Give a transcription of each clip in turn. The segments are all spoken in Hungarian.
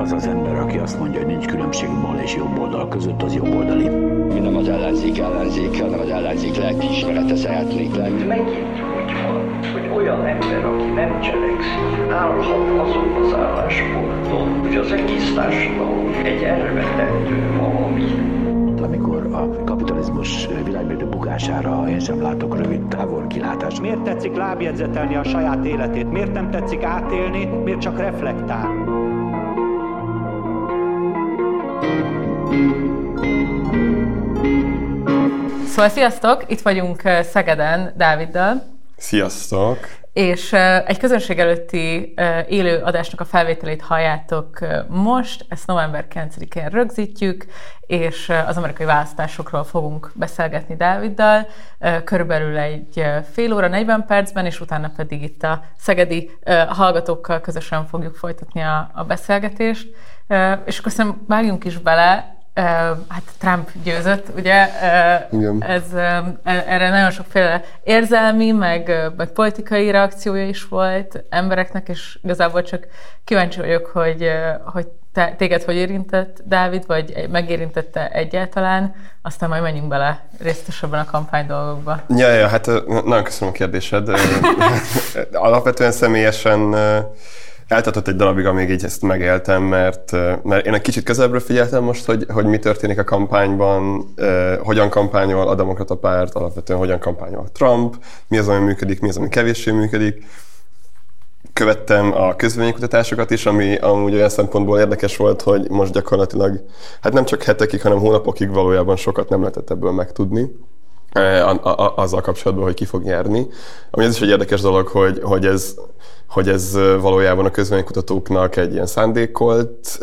az az ember, aki azt mondja, hogy nincs különbség bal és jobb oldal között, az jobboldali. Mi nem az ellenzék, hanem az ellenzék lelkiismerete szeretnék lenni. Megint úgy van, hogy olyan ember, aki nem cselekszik, állhat azon az állásponton, hogy az egész társadalom egy elvetendő valami. Amikor a kapitalizmus világméretű bukására én sem látok rövid távol kilátást. Miért tetszik lábjegyzetelni a saját életét? Miért nem tetszik átélni? Miért csak reflektál? Szóval sziasztok! Itt vagyunk Szegeden Dáviddal. Sziasztok! És egy közönség előtti élő adásnak a felvételét halljátok most, ezt november 9-én rögzítjük, és az amerikai választásokról fogunk beszélgetni Dáviddal, körülbelül egy fél óra, 40 percben, és utána pedig itt a szegedi hallgatókkal közösen fogjuk folytatni a beszélgetést. És akkor szerintem vágjunk is bele. Hát Trump győzött, ugye? Erre nagyon sokféle érzelmi, meg politikai reakciója is volt embereknek, és igazából csak kíváncsi vagyok, hogy téged hogy érintett, Dávid, vagy megérintette egyáltalán, aztán majd menjünk bele részletesebben a kampány dolgokba. Ja, hát nagyon köszönöm a kérdésed. Alapvetően személyesen eltartott egy darabig, amíg így ezt megéltem, mert én egy kicsit közelebbről figyeltem most, hogy mi történik a kampányban, hogyan kampányol a demokrata párt, alapvetően hogyan kampányol Trump, mi az, ami működik, mi az, ami kevéssé működik. Követtem a közvéleménykutatásokat is, ami amúgy olyan szempontból érdekes volt, hogy most gyakorlatilag, hát nem csak hetekig, hanem hónapokig valójában sokat nem lehetett ebből megtudni. Azzal kapcsolatban, hogy ki fog nyerni. Ami ez is egy érdekes dolog, hogy ez valójában a közvéleménykutatóknak egy ilyen szándékolt,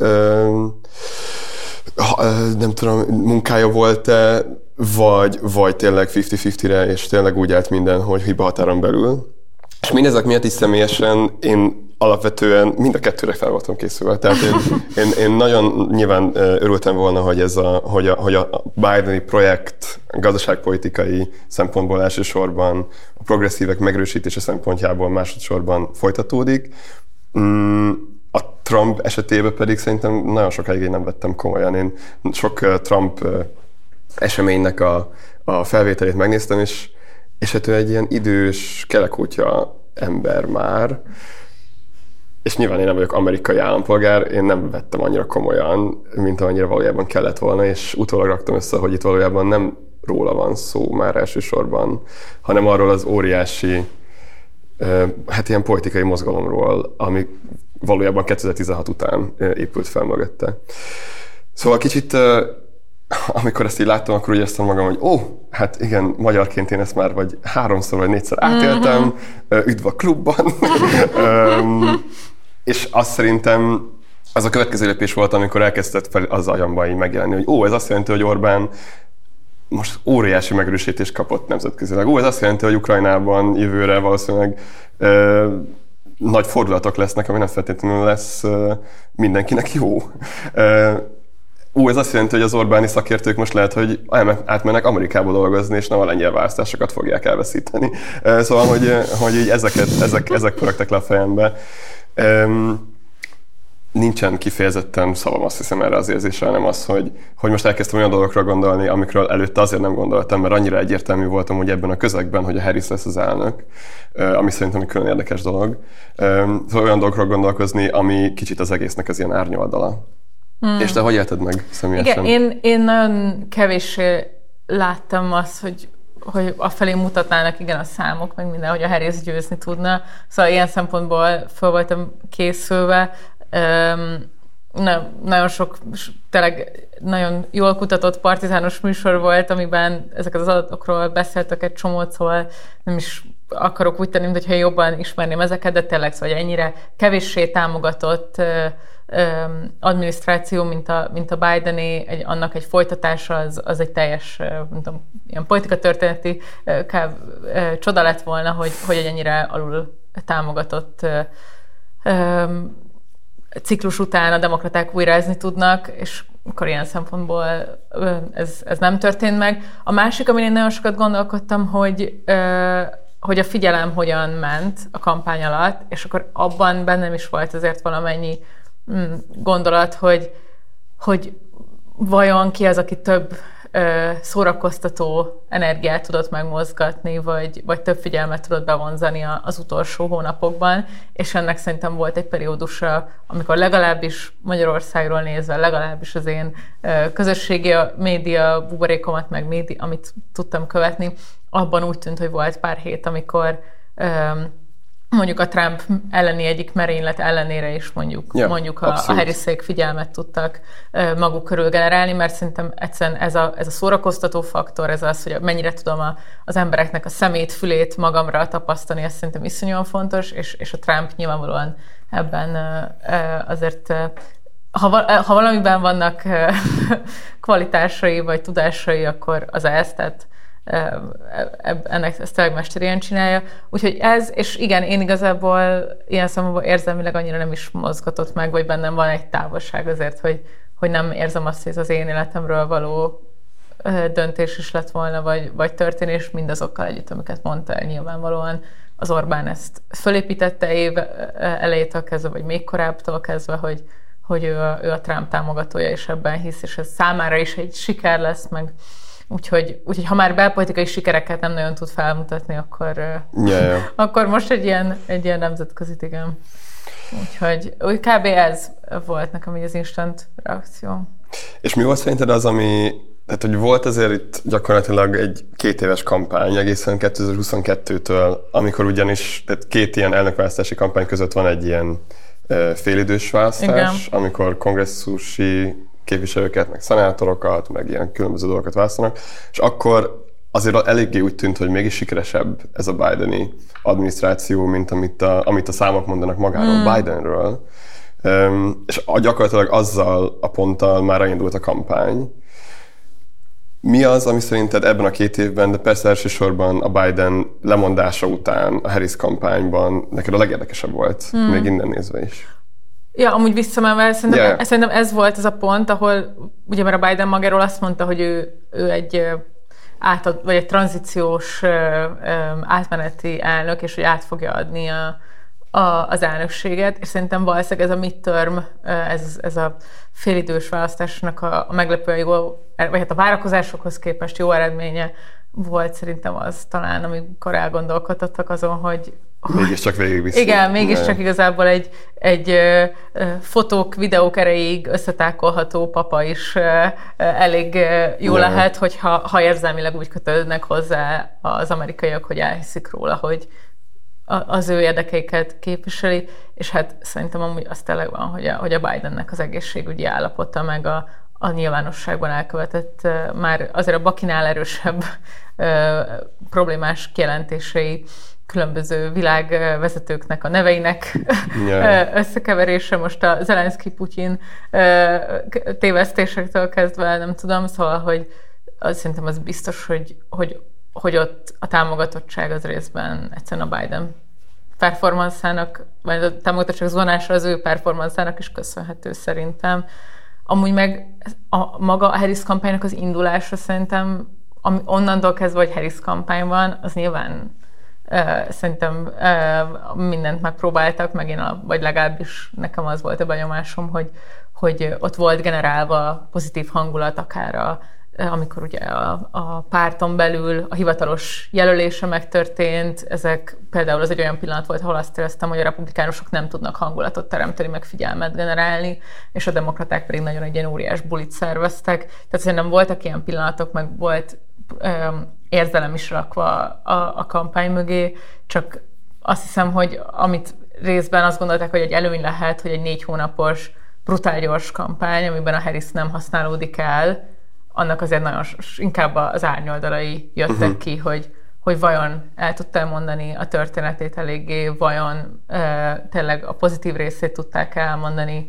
nem tudom, munkája volt-e, vagy tényleg 50-50-re, és tényleg úgy állt minden, hogy hiba határon belül. És mindezek miatt is személyesen én alapvetően mind a kettőre fel voltam készülve. Tehát én nagyon nyilván örültem volna, hogy a Bideni projekt gazdaságpolitikai szempontból elsősorban a progresszívek megerősítése szempontjából másodszorban folytatódik. A Trump esetében pedig szerintem nagyon sokáig én nem vettem komolyan. Én sok Trump eseménynek a felvételét megnéztem, és hát ő egy ilyen idős kelekútja ember már, és nyilván én nem vagyok amerikai állampolgár, én nem vettem annyira komolyan, mint amennyire valójában kellett volna, és utólag raktam össze, hogy itt valójában nem róla van szó már elsősorban, hanem arról az óriási, hát ilyen politikai mozgalomról, ami valójában 2016 után épült fel mögötte. Szóval kicsit, amikor ezt így láttam, akkor úgy éreztem magam, hogy hát igen, magyarként én ezt már vagy 3-szor vagy 4-szer átéltem, üdv a klubban. És azt szerintem az a következő lépés volt, amikor elkezdett fel az agyamban így megjelenni, hogy ez azt jelenti, hogy Orbán most óriási megerősítést kapott nemzetközileg. Ez azt jelenti, hogy Ukrajnában jövőre valószínűleg nagy fordulatok lesznek, ami nem feltétlenül lesz mindenkinek jó. Ez azt jelenti, hogy az Orbáni szakértők most lehet, hogy átmennek Amerikába dolgozni, és nem a lengyel választásokat fogják elveszíteni. Szóval, hogy így ezek pörögtek le a fejembe. Nincsen kifejezetten szavam, azt hiszem, erre az érzésre, hanem az, hogy most elkezdtem olyan dolgokra gondolni, amikről előtte azért nem gondoltam, mert annyira egyértelmű voltam, hogy ebben a közegben, hogy a Harris lesz az elnök, ami szerintem egy külön érdekes dolog. Szóval olyan dolgokról gondolkozni, ami kicsit az egésznek az ilyen árnyoldala. És te hogy élted meg személyesen? Igen, én nagyon kevés láttam azt, hogy afelé mutatnának a számok, meg minden, hogy a Harris győzni tudna. Szóval ilyen szempontból fel voltam készülve. Nagyon sok, tényleg nagyon jól kutatott partizános műsor volt, amiben ezeket az adatokról beszéltek egy csomót, szóval nem is akarok úgy tenni, mintha jobban ismerném ezeket, de tényleg szóval ennyire kevéssé támogatott adminisztráció, mint a Bideni, annak egy folytatása, az egy teljes, nem tudom, ilyen politikatörténeti csoda lett volna, hogy egy ennyire alul támogatott ciklus után a demokraták újrázni tudnak, és akkor ilyen szempontból ez nem történt meg. A másik, amin én nagyon sokat gondolkodtam, hogy a figyelem hogyan ment a kampány alatt, és akkor abban bennem is volt azért valamennyi gondolat, hogy vajon ki az, aki több szórakoztató energiát tudott megmozgatni, vagy több figyelmet tudott bevonzani az utolsó hónapokban, és ennek szerintem volt egy periódusa, amikor legalábbis Magyarországról nézve, legalábbis az én közösségi média buborékomat, meg média, amit tudtam követni, abban úgy tűnt, hogy volt pár hét, amikor mondjuk a Trump elleni egyik merénylet ellenére is mondjuk a Harrisék figyelmet tudtak maguk körül generálni, mert szerintem egyszerűen ez a szórakoztató faktor, ez az, hogy mennyire tudom az embereknek a szemét, fülét magamra tapasztani, ez szerintem iszonyúan fontos, és a Trump nyilvánvalóan ebben azért ha valamiben vannak kvalitásai vagy tudásai, akkor az ez, tehát ennek ezt tényleg mesterien csinálja. Úgyhogy ez, és igen, én igazából ilyen szempontból érzelmileg annyira nem is mozgatott meg, vagy bennem van egy távolság azért, hogy nem érzem azt, hogy ez az én életemről való döntés is lett volna, vagy történés mindazokkal együtt, amiket mondta el nyilvánvalóan. Az Orbán ezt fölépítette év elejétől kezdve, vagy még korábbtól kezdve, hogy ő a Trump támogatója, és ebben hisz, és ez számára is egy siker lesz, meg Úgyhogy ha már belpolitikai sikereket nem nagyon tud felmutatni, akkor most egy ilyen nemzetközit, igen. Úgyhogy kb. Ez volt nekem így az instant reakció. És mi volt szerinted az, tehát hogy volt azért itt gyakorlatilag egy 2 éves kampány, egészen 2022-től, amikor ugyanis tehát 2 ilyen elnökválasztási kampány között van egy ilyen félidős választás, igen. Amikor kongresszusi képviselőket, meg szenátorokat, meg ilyen különböző dolgokat választanak, és akkor azért eléggé úgy tűnt, hogy mégis sikeresebb ez a Bideni adminisztráció, mint amit a számok mondanak magáról, Bidenről. És gyakorlatilag azzal a ponttal már elindult a kampány. Mi az, ami szerinted ebben a 2 évben, de persze elsősorban a Biden lemondása után a Harris kampányban neked a legérdekesebb volt, még innen nézve is? Ja, amúgy visszamenve, szerintem ez volt az a pont, ahol ugye mert a Biden magáról azt mondta, hogy ő egy vagy egy tranzíciós átmeneti elnök, és hogy át fogja adni az elnökséget, és szerintem valószínűleg ez a midterm, ez a félidős választásnak a meglepően jó, vagy hát a várakozásokhoz képest jó eredménye volt szerintem az talán, amikor elgondolkodtak azon, hogy mégiscsak végigviszi. Igen, mégiscsak igazából egy fotók, videók erejéig összetákolható papa is elég jó lehet, hogyha érzelmileg úgy kötődnek hozzá az amerikaiak, hogy elhiszik róla, hogy az ő érdekeiket képviseli, és hát szerintem amúgy az tényleg van, hogy a Bidennek az egészségügyi állapota, meg a nyilvánosságban elkövetett, már azért a Bakinál erősebb problémás kijelentései, különböző világvezetőknek a neveinek összekeverése, most a Zelenszky-Putyin tévesztésektől kezdve, nem tudom, szóval, hogy szerintem az biztos, hogy ott a támogatottság az részben egyszerűen a Biden performanszának, vagy a támogatottság zuhanása az ő performanszának is köszönhető szerintem. Amúgy meg maga a Harris kampánynak az indulása szerintem, onnantól kezdve, hogy Harris kampány van, az nyilván szerintem mindent megpróbáltak, meg vagy legalábbis nekem az volt a benyomásom, hogy ott volt generálva pozitív hangulat akár amikor ugye a párton belül a hivatalos jelölése megtörtént, ezek például az egy olyan pillanat volt, ahol azt éreztem, hogy a republikánusok nem tudnak hangulatot teremteni, meg figyelmet generálni, és a demokraták pedig nagyon egy ilyen óriás bulit szerveztek. Tehát szerintem voltak ilyen pillanatok, meg volt érzelem is rakva a kampány mögé, csak azt hiszem, hogy amit részben azt gondolták, hogy egy előny lehet, hogy egy 4 hónapos brutál gyors kampány, amiben a Harris nem használódik el, annak azért nagyon inkább az árnyoldalai jöttek ki, hogy vajon el tudta mondani a történetét eléggé, vajon tényleg a pozitív részét tudták elmondani,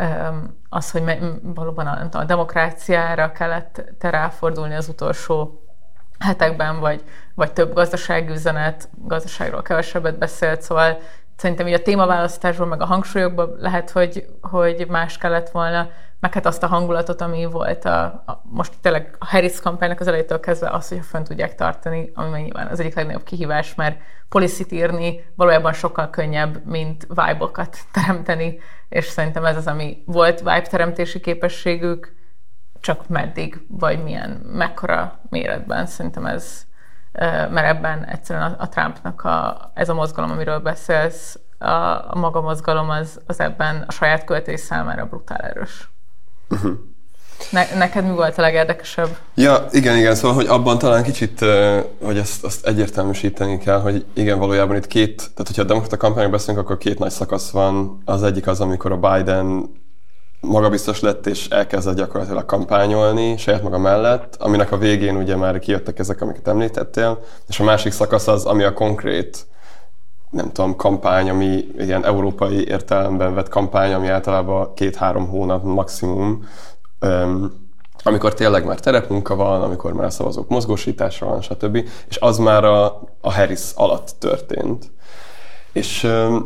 az, hogy valóban a demokráciára kellett ráfordulni az utolsó hetekben, vagy több gazdasági üzenet, gazdaságról kevesebbet beszélt, szóval szerintem így a témaválasztásból, meg a hangsúlyokból lehet, hogy más kellett volna, meg hát azt a hangulatot, ami volt most tényleg a Harris kampánynak az elejétől kezdve az, hogy fönn tudják tartani, ami nyilván az egyik legnagyobb kihívás, mert policy-t írni valójában sokkal könnyebb, mint vibe-okat teremteni, és szerintem ez az, ami volt vibe-teremtési képességük, csak meddig, vagy mekkora méretben. Szerintem ez, mert ebben egyszerűen a Trumpnak ez a mozgalom, amiről beszélsz, a maga mozgalom az ebben a saját költői számára brutál erős. Uh-huh. Neked mi volt a legérdekesebb? Ja, igen, szóval, hogy abban talán kicsit, hogy azt egyértelműsíteni kell, hogy igen, valójában itt tehát hogyha a demokrata kampányról beszélünk, akkor két nagy szakasz van. Az egyik az, amikor a Biden magabiztos lett, és elkezdett gyakorlatilag kampányolni saját maga mellett, aminek a végén ugye már kijöttek ezek, amiket említettél, és a másik szakasz az, ami a konkrét, nem tudom, kampány, ami ilyen európai értelemben vett kampány, ami általában 2-3 hónap maximum, amikor tényleg már terepmunka van, amikor már a szavazók mozgósítása van, stb. És az már a Harris alatt történt. És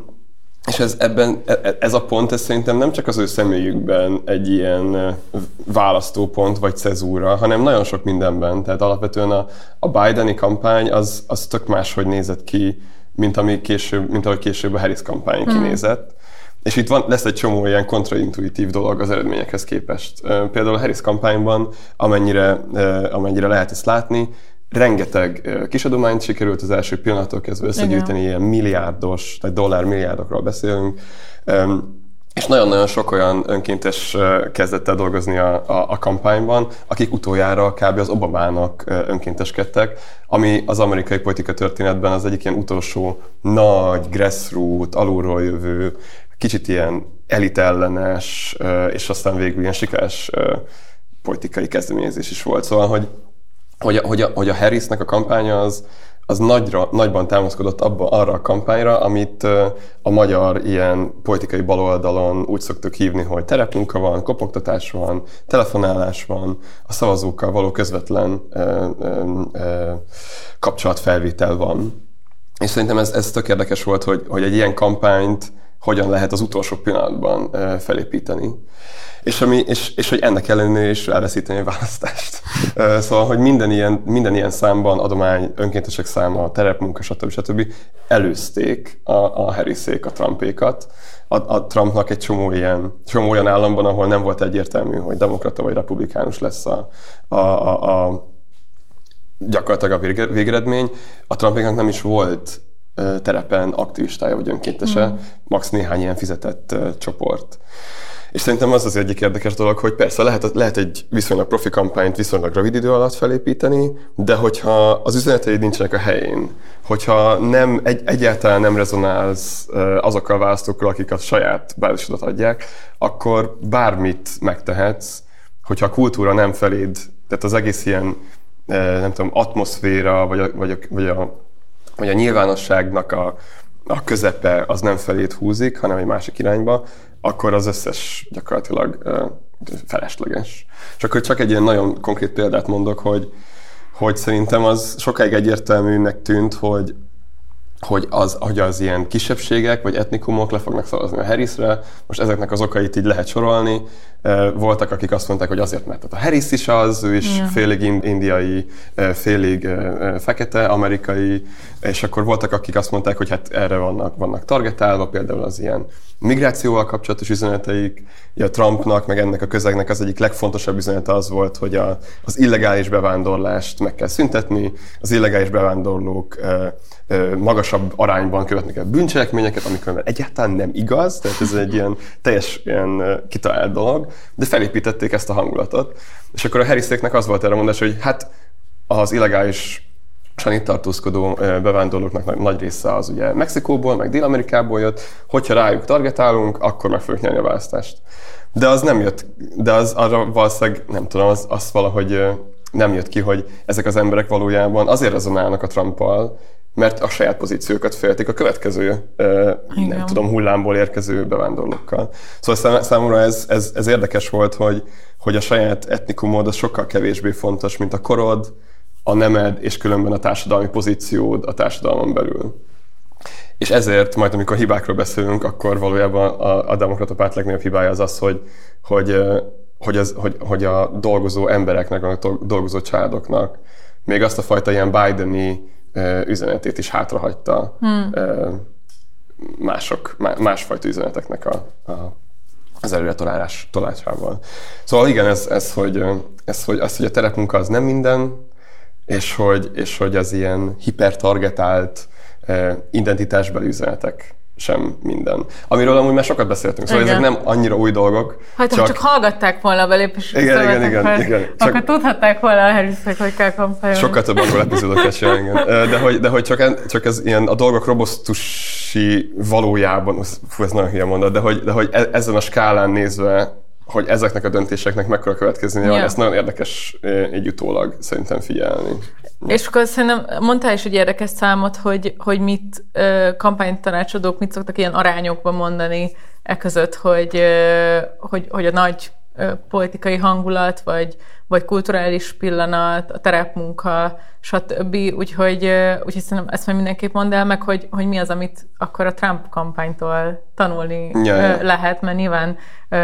ez a pont, ez szerintem nem csak az ő személyükben egy ilyen választópont vagy cezúra, hanem nagyon sok mindenben. Tehát alapvetően a Bideni kampány az tök máshogy nézett ki, mint ahogy később a Harris kampány kinézett. És itt lesz egy csomó ilyen kontraintuitív dolog az eredményekhez képest. Például a Harris kampányban, amennyire lehet ezt látni, rengeteg kisadományt sikerült az első pillanattól kezdve összegyűjteni, ilyen milliárdos, tehát dollármilliárdokról beszélünk, és nagyon-nagyon sok olyan önkéntes kezdett el dolgozni a kampányban, akik utoljára kb. Az Obamának önkénteskedtek, ami az amerikai politika történetben az egyik ilyen utolsó nagy, grassroot, alulról jövő, kicsit ilyen elitellenes, és aztán végül ilyen sikeres politikai kezdeményezés is volt. Szóval, hogy a Harrisnek a kampánya az nagyban támaszkodott arra a kampányra, amit a magyar ilyen politikai baloldalon úgy szoktuk hívni, hogy terepmunka van, kopogtatás van, telefonálás van, a szavazókkal való közvetlen kapcsolatfelvétel van. És szerintem ez tök érdekes volt, hogy egy ilyen kampányt hogyan lehet az utolsó pillanatban felépíteni. És hogy ennek ellenére is elveszíteni a választást. Szóval, hogy minden ilyen számban adomány, önkéntesek száma, terepmunka, stb. Előzték a Harrisék, a Trumpékat. A Trumpnak egy csomó olyan államban, ahol nem volt egyértelmű, hogy demokrata vagy republikánus lesz gyakorlatilag a végeredmény. A Trumpéknak nem is volt terepen aktivistája vagy önkéntese, max néhány ilyen fizetett csoport. És szerintem az egyik érdekes dolog, hogy persze lehet egy viszonylag profi kampányt viszonylag rövid idő alatt felépíteni, de hogyha az üzeneteid nincsenek a helyén, hogyha egyáltalán nem rezonálsz azokkal a választókkal, akik a saját bázisodat adják, akkor bármit megtehetsz, hogyha a kultúra nem feléd, tehát az egész ilyen, nem tudom, atmoszféra, vagy a nyilvánosságnak a közepe az nem felét húzik, hanem egy másik irányba, akkor az összes gyakorlatilag felesleges. És akkor csak egy ilyen nagyon konkrét példát mondok, hogy szerintem az sokáig egyértelműnek tűnt, hogy az ilyen kisebbségek vagy etnikumok le fognak szavazni a Harrisre. Most ezeknek az okait így lehet sorolni. Voltak, akik azt mondták, hogy azért, mert a Harris is az, ő is félig indiai, félig fekete, amerikai, és akkor voltak, akik azt mondták, hogy hát erre vannak targetálva, például az ilyen migrációval kapcsolatos üzeneteik. A Trumpnak, meg ennek a közegnek az egyik legfontosabb üzenete az volt, hogy az illegális bevándorlást meg kell szüntetni, az illegális bevándorlók magasabb arányban követnek el bűncselekményeket, amikor egyáltalán nem igaz, tehát ez egy ilyen teljes ilyen kitalált dolog, de felépítették ezt a hangulatot. És akkor a Harriséknek az volt erre mondás, hogy hát az illegálisan itt tartózkodó bevándorlóknak nagy része az ugye Mexikóból, meg Dél-Amerikából jött, hogyha rájuk targetálunk, akkor meg fogjuk nyerni a választást. De az nem jött, de az arra valószínűleg, nem tudom, az valahogy nem jött ki, hogy ezek az emberek valójában azért rezonálnak a Trumpal, mert a saját pozíciókat féltik a következő, nem tudom, hullámból érkező bevándorlókkal. Szóval számomra ez érdekes volt, hogy a saját etnikumod az sokkal kevésbé fontos, mint a korod, a nemed és különben a társadalmi pozíciód a társadalmon belül. És ezért majd, amikor hibákról beszélünk, akkor valójában a demokrata párt legnagyobb hibája az az, hogy a dolgozó embereknek, a dolgozó családoknak még azt a fajta ilyen Bideni üzenetét is hátrahagyta másfajta üzeneteknek az előre tolásával. Szóval igen, ez hogy a terepmunka az nem minden, és hogy az ilyen hipertargetált identitásbeli üzenetek sem minden. Amiről amúgy már sokat beszéltünk, szóval ezek nem annyira új dolgok. Hát csak hallgatták volna a belépésre, igen. Akkor tudhatták volna a Harrisnek, hogy kell kampányolni. Sokkal több angol epizódokat csinálni, igen. De hogy csak ez ilyen a dolgok robosztusi valójában, ez nagyon hülye mondat, de hogy ezen a skálán nézve, hogy ezeknek a döntéseknek mekkora következménye van, ezt nagyon érdekes így utólag szerintem figyelni. És akkor szerintem mondtál is egy érdekes számot, hogy mit kampánytanácsadók mit szoktak ilyen arányokban mondani között, hogy a nagy politikai hangulat, vagy kulturális pillanat, a terepmunka, stb. Úgyhogy szerintem ezt már mindenképp mondd el meg, hogy mi az, amit akkor a Trump kampánytól tanulni lehet, mert nyilván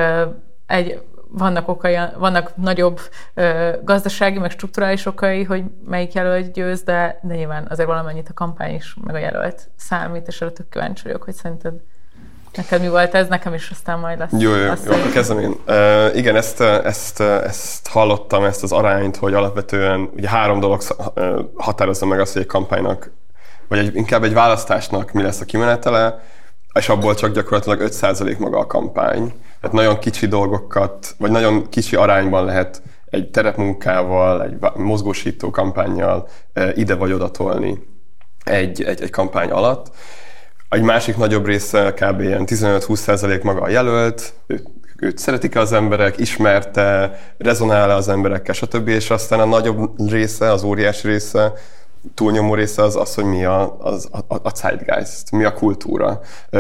vannak okai, vannak nagyobb gazdasági, meg strukturális okai, hogy melyik jelölt győz, de nyilván azért valamennyit a kampány is, meg a jelölt számít, és arra tök kíváncsi vagyok, hogy szerinted neked mi volt ez, nekem is aztán majd lesz. Jó, akkor kezdem én. Igen, ezt hallottam, ezt az arányt, hogy alapvetően ugye 3 dolog határozza meg azt, hogy egy kampánynak, vagy inkább egy választásnak mi lesz a kimenetele, és abból csak gyakorlatilag 5% maga a kampány. Tehát nagyon kicsi dolgokat, vagy nagyon kicsi arányban lehet egy terepmunkával, egy mozgósító kampánnyal ide vagy oda tolni egy kampány alatt. Egy másik nagyobb része kb. Ilyen 15-20% maga a jelölt, őt szeretik az emberek, ismerte, rezonál az emberekkel, stb. És aztán a nagyobb része, az óriási része, túlnyomó része az, hogy mi a zeitgeist, mi a kultúra,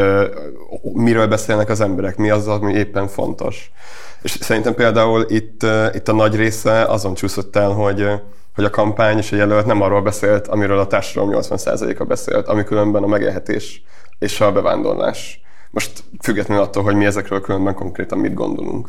miről beszélnek az emberek, mi az, ami éppen fontos. És szerintem például itt a nagy része azon csúszott el, hogy a kampány és a jelölt nem arról beszélt, amiről a társadalom 80%-a beszélt, ami különben a megélhetés és a bevándorlás. Most függetlenül attól, hogy mi ezekről különben konkrétan mit gondolunk.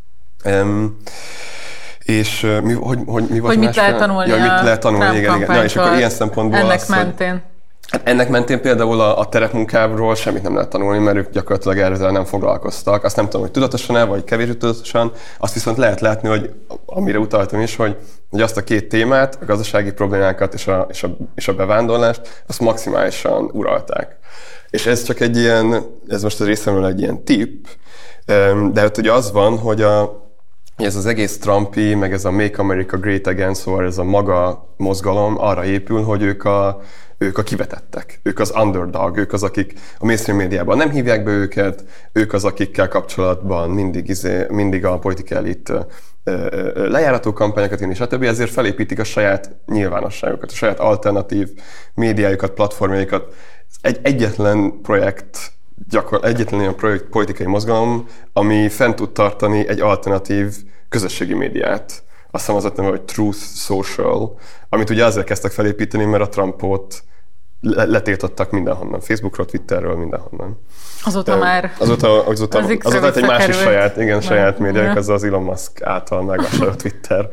És mi volt mit lehet tanulni mit lehet tanulni, igen. Na, és akkor ilyen szempontból ennek mentén. Ennek mentén például a terepmunkáról semmit nem lehet tanulni, mert ők gyakorlatilag ezzel nem foglalkoztak. Azt nem tudom, hogy tudatosan-e, vagy kevésbé tudatosan. Azt viszont lehet látni, hogy amire utaltam is, hogy azt a 2 témát, a gazdasági problémákat és a bevándorlást, azt maximálisan uralták. És ez csak egy ilyen, ez most a részemről egy ilyen tipp, de ott ugye az van, hogy ez az egész Trumpi, meg ez a Make America Great Again, szóval ez a maga mozgalom arra épül, hogy ők a kivetettek, ők az underdog, ők az, akik a mainstream médiában nem hívják be őket, ők az, akikkel kapcsolatban mindig a politikai elit lejárató kampányokat írni, stb. Ezért felépítik a saját nyilvánosságokat, a saját alternatív médiájukat, platformjaikat. Egyetlen ilyen politikai mozgalom, ami fent tud tartani egy alternatív közösségi médiát. Azt hiszem az neve, hogy Truth Social, amit ugye azért kezdtek felépíteni, mert a Trumpot letiltottak mindenhonnan. Facebookról, Twitterről, mindenhonnan. Azóta egy másik saját médiák, az Elon Musk által megvásárolott Twitter.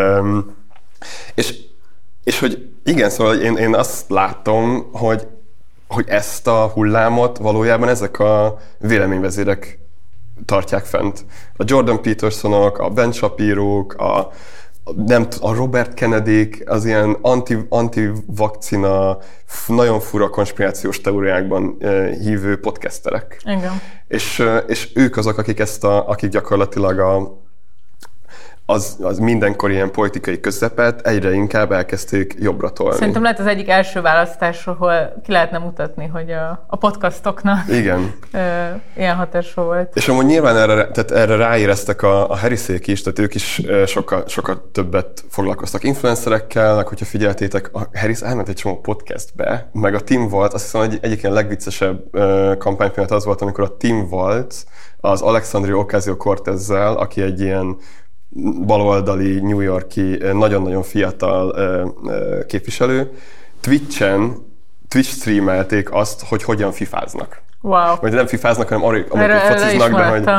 És hogy igen, szóval én azt látom, hogy ezt a hullámot valójában ezek a véleményvezérek tartják fent. A Jordan Petersonok, a Ben Shapirók, a Robert Kennedyk, az ilyen anti-vakcina, nagyon fura konspirációs teóriákban hívő podcasterek. Igen. És ők azok, akik gyakorlatilag az mindenkor ilyen politikai közepet egyre inkább elkezdték jobbra tolni. Szerintem lehet az egyik első választás, ahol ki lehetne mutatni, hogy a podcastoknak ilyen hatása volt. És amúgy nyilván erre ráéreztek a Harrisék is, tehát ők is sokkal többet foglalkoztak influencerekkel, meg hogyha figyeltétek, a Harris elment egy csomó podcastbe, meg a Tim Walz, azt hiszem, hogy egyik ilyen legviccesebb kampánypillanat az volt, amikor a Tim Walz az Alexandria Ocasio-Cortezzel, aki egy ilyen baloldali, New York-i, nagyon-nagyon fiatal képviselő, Twitch-en Twitch streamelték azt, hogy hogyan fifáznak. Wow. Vagy nem fifáznak, hanem amerikai fociznak,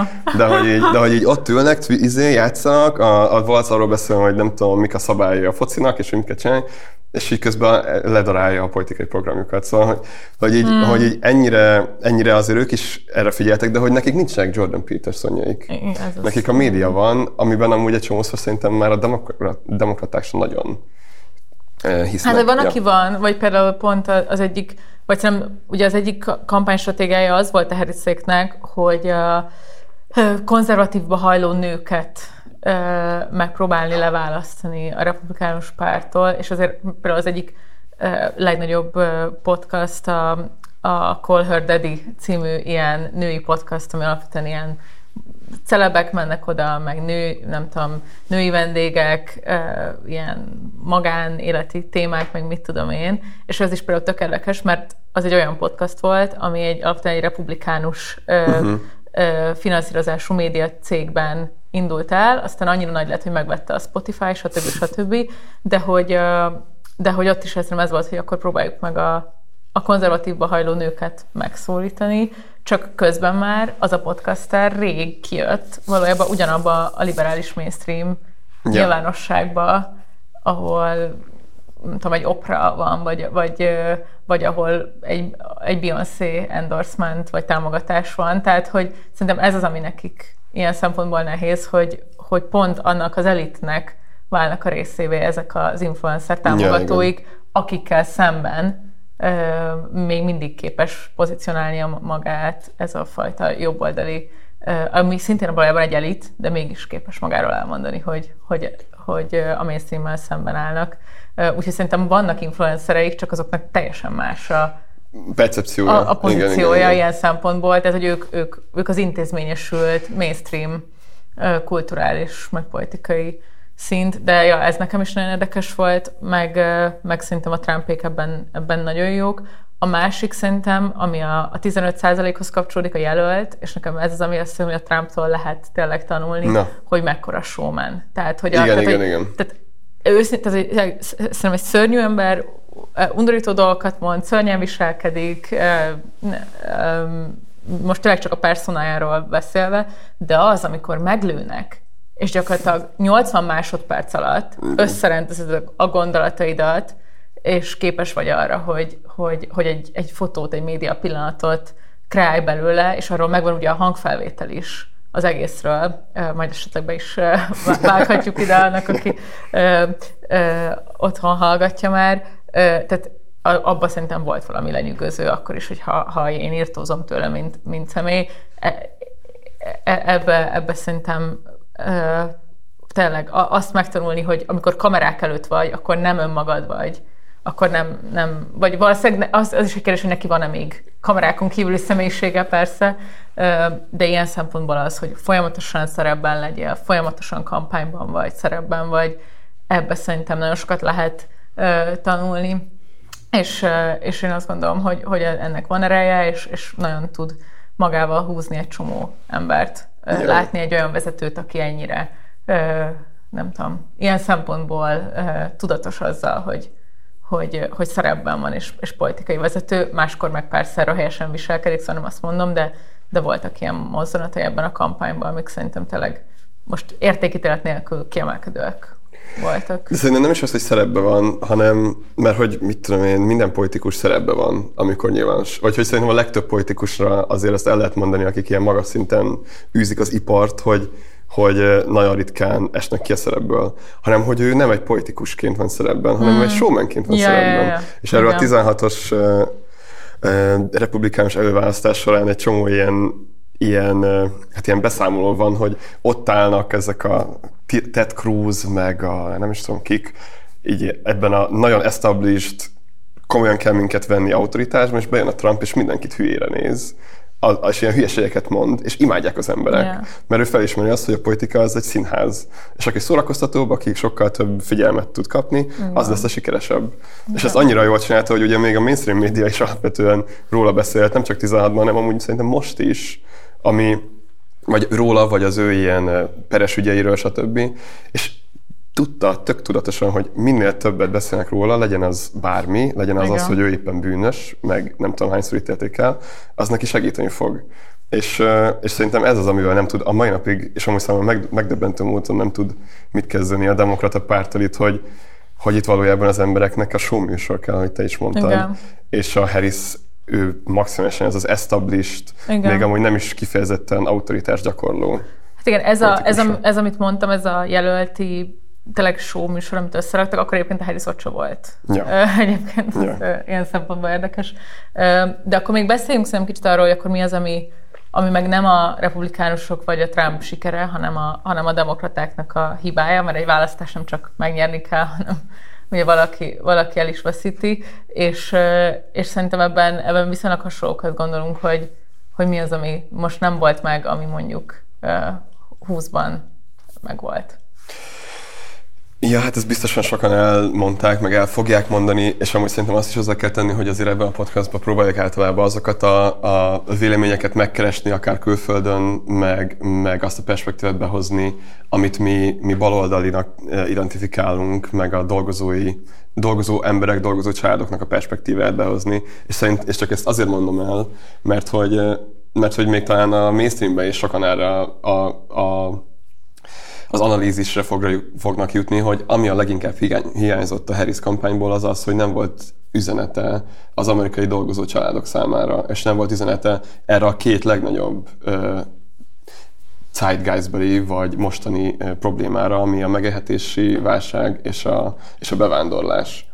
de hogy így ott ülnek, játszanak, a Valc arról beszél, hogy nem tudom, mik a szabályai a focinak, és mit kell csinálni, és így közben ledarálja a politikai programjukat. Szóval, hogy így ennyire azért ők is erre figyeltek, de hogy nekik nincsenek Jordan Petersonjaik. Nekik a média van, amiben amúgy egy csomószor szerintem már a demokraták sem nagyon hisznek. Hát, van, aki van, vagy például pont az egyik, vagy szerintem ugye az egyik kampánystratégiája az volt a Harriséknek, hogy konzervatívba hajló nőket megpróbálni leválasztani a republikánus párttól, és azért például az egyik legnagyobb podcast a Call Her Daddy című ilyen női podcast, ami alapvetően ilyen celebek mennek oda, meg női vendégek, ilyen magánéleti témák, meg mit tudom én, és ez is például tök érdekes, mert az egy olyan podcast volt, ami alapvetően egy republikánus finanszírozású média cégben indult el, aztán annyira nagy lett, hogy megvette a Spotify, stb. De hogy ott is ez volt, hogy akkor próbáljuk meg a konzervatívba hajló nőket megszólítani, csak közben már az a podcaster rég kijött valójában ugyanabba a liberális mainstream nyilvánosságba, ahol nem tudom, egy Oprah van, vagy ahol egy Beyoncé endorsement, vagy támogatás van. Tehát, hogy szerintem ez az, ami nekik ilyen szempontból nehéz, hogy pont annak az elitnek válnak a részévé ezek az influencer támogatóik, akikkel szemben még mindig képes pozícionálnia magát ez a fajta jobboldali, ami szintén valójában egy elit, de mégis képes magáról elmondani, hogy a mainstream-mel szemben állnak. Úgyhogy szerintem vannak influencereik, csak azoknak teljesen más percepciója. A pozíciója igen. Ilyen szempontból, tehát hogy ők az intézményesült mainstream kulturális, meg politikai szint, de ja, ez nekem is nagyon érdekes volt, meg szerintem a Trumpék ebben nagyon jók. A másik szerintem, ami a 15%-hoz kapcsolódik, a jelölt, és nekem ez az, ami azt hiszem, hogy a Trumptól lehet tényleg tanulni, hogy mekkora showman. Tehát, hogy igen. Tehát őszintén, szerintem egy szörnyű ember, undorító dolgokat mond, szörnyen viselkedik, most tényleg csak a personájáról beszélve, de az, amikor meglőnek, és gyakorlatilag 80 másodperc alatt összerendezed a gondolataidat, és képes vagy arra, hogy egy fotót, egy média pillanatot kreálj belőle, és arról megvan ugye a hangfelvétel is az egészről, majd esetleg be is vághatjuk ide annak, aki otthon hallgatja már. Tehát abban szerintem volt valami lenyűgöző akkor is, hogy ha én írtózom tőle, mint személy. Ebbe szerintem tényleg azt megtanulni, hogy amikor kamerák előtt vagy, akkor nem önmagad vagy, akkor nem vagy valószínűleg az is egy kérdés, hogy neki van-e még kamerákon kívüli személyisége persze, de ilyen szempontból az, hogy folyamatosan szerepben legyél, folyamatosan kampányban vagy, szerepben vagy, ebbe szerintem nagyon sokat lehet tanulni, és én azt gondolom, hogy ennek van ereje, és nagyon tud magával húzni egy csomó embert. Látni egy olyan vezetőt, aki ennyire, nem tudom, ilyen szempontból tudatos azzal, hogy szerepben van, és politikai vezető, máskor meg persze helyesen viselkedik, szóval nem azt mondom, de voltak ilyen mozzanatai ebben a kampányban, amik szerintem tényleg most értékítélet nélkül kiemelkedőek voltak. De szerintem nem is az, hogy szerepben van, hanem, mert hogy mit tudom én, minden politikus szerepben van, amikor nyilvános. Vagy hogy szerintem a legtöbb politikusra azért azt el lehet mondani, akik ilyen magas szinten űzik az ipart, hogy nagyon ritkán esnek ki a szerepből, hanem hogy ő nem egy politikusként van szerepben, hanem egy showmanként van szerepben. És erről a 16-os republikánus előválasztás során egy csomó ilyen beszámoló van, hogy ott állnak ezek a Ted Cruz, meg a nem is tudom kik, így ebben a nagyon established, komolyan kell minket venni autoritásban, és bejön a Trump, és mindenkit hülyére néz, és ilyen hülyeségeket mond, és imádják az emberek. Mert ő felismeri azt, hogy a politika az egy színház. És aki szórakoztatóbb, aki sokkal több figyelmet tud kapni, az lesz a sikeresebb. És ezt annyira jól csinálta, hogy ugye még a mainstream média is alapvetően róla beszélt, nem csak 16-ban, hanem amúgy szerintem most is, vagy róla, vagy az ő ilyen peres ügyeiről, stb. És tudta tök tudatosan, hogy minél többet beszélnek róla, legyen az bármi, legyen az az, hogy ő éppen bűnös, meg nem tudom hányszor ítélték el, az neki segíteni fog. És szerintem ez az, amivel nem tud a mai napig, és amúgy számomra megdöbbentő módon nem tud mit kezdeni a demokrata párttal itt, hogy itt valójában az embereknek a show műsor kell, ahogy te is mondtad. Igen. És a Harris, ő maximálisan ez az established, igen. Még amúgy nem is kifejezetten autoritás gyakorló. Hát igen, ez amit mondtam, ez a jelölti tényleg show műsor, amit összeraktak, akkor egyébként a Harris ott se volt. Ja. Egyébként ilyen szempontból érdekes. De akkor még beszéljünk szerintem kicsit arról, hogy akkor mi az, ami meg nem a republikánusok vagy a Trump sikere, hanem a demokratáknak a hibája, mert egy választás nem csak megnyerni kell, hanem ugye valaki el is veszíti, és szerintem ebben viszonylag hasonlókat gondolunk, hogy mi az, ami most nem volt meg, ami mondjuk 20-ban megvolt. Ja, hát ezt biztosan sokan elmondták, meg el fogják mondani, és amúgy szerintem azt is hozzá kell tenni, hogy azért ebben a podcastban próbálják általában azokat a véleményeket megkeresni, akár külföldön, meg azt a perspektívát behozni, amit mi baloldalinak identifikálunk, meg a dolgozó emberek, dolgozó családoknak a perspektívát behozni. És csak ezt azért mondom el, mert hogy még talán a mainstreamben is sokan erre az analízisre fognak jutni, hogy ami a leginkább hiányzott a Harris kampányból az az, hogy nem volt üzenete az amerikai dolgozó családok számára, és nem volt üzenete erre a két legnagyobb zeitgeistbeli vagy mostani problémára, ami a megélhetési válság és a bevándorlás.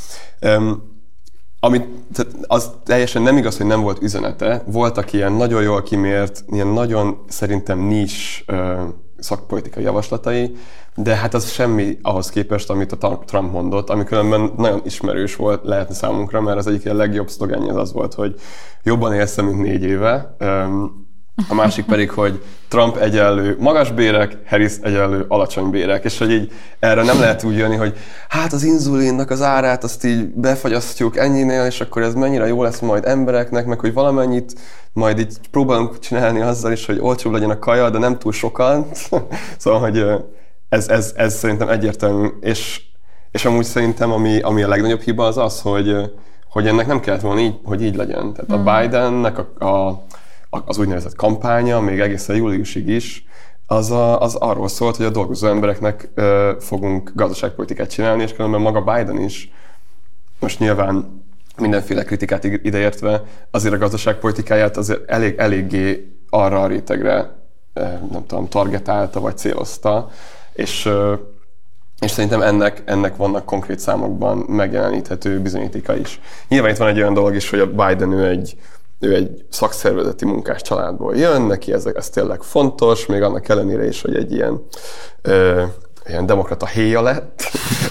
Az teljesen nem igaz, hogy nem volt üzenete. Voltak ilyen nagyon jól kimért, ilyen nagyon szerintem niche szakpolitikai javaslatai, de hát az semmi ahhoz képest, amit a Trump mondott, ami különben nagyon ismerős volt, lehetne számunkra, mert az egyik legjobb szlogenje az volt, hogy jobban élsz, mint 4 éve. A másik pedig, hogy Trump egyenlő magas bérek, Harris egyenlő alacsony bérek, és hogy így erre nem lehet úgy jönni, hogy hát az inzulinnak az árát azt így befagyasztjuk ennyinél, és akkor ez mennyire jó lesz majd embereknek, meg hogy valamennyit majd így próbálunk csinálni azzal is, hogy olcsóbb legyen a kaja, de nem túl sokan. Szóval, hogy ez szerintem egyértelmű, és amúgy szerintem ami a legnagyobb hiba az az, hogy ennek nem kellett volna így, hogy így legyen. Tehát a Bidennek az úgynevezett kampánya, még egészen júliusig is, az arról szólt, hogy a dolgozó embereknek fogunk gazdaságpolitikát csinálni, és különben maga Biden is, most nyilván mindenféle kritikát ideértve, azért a gazdaságpolitikáját azért eléggé arra a rétegre, nem tudom, targetálta vagy célozta, és szerintem ennek vannak konkrét számokban megjeleníthető bizonyítéka is. Nyilván itt van egy olyan dolog is, hogy a Biden ő egy szakszervezeti munkás családból jön, neki ez tényleg fontos, még annak ellenére is, hogy egy ilyen demokrata héja lett,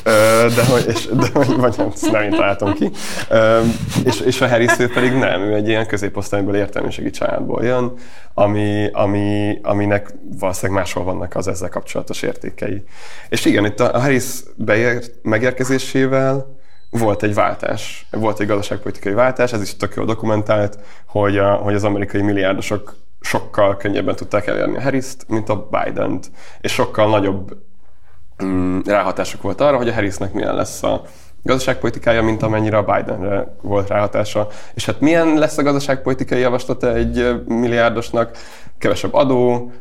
vagy nem én találtam ki. És a Harris pedig nem, ő egy ilyen középosztályből értelmiségi családból jön, aminek valószínűleg máshol vannak az ezzel kapcsolatos értékei. És igen, itt a Harris megérkezésével volt egy váltás, volt egy gazdaságpolitikai váltás, ez is tök jól dokumentált, hogy az amerikai milliárdosok sokkal könnyebben tudták elérni a Harrist, mint a Bident, és sokkal nagyobb ráhatásuk volt arra, hogy a Harrisnek milyen lesz a gazdaságpolitikája, mint amennyire a Bidenre volt ráhatása. És hát milyen lesz a gazdaságpolitikai javaslata egy milliárdosnak? Kevesebb adó,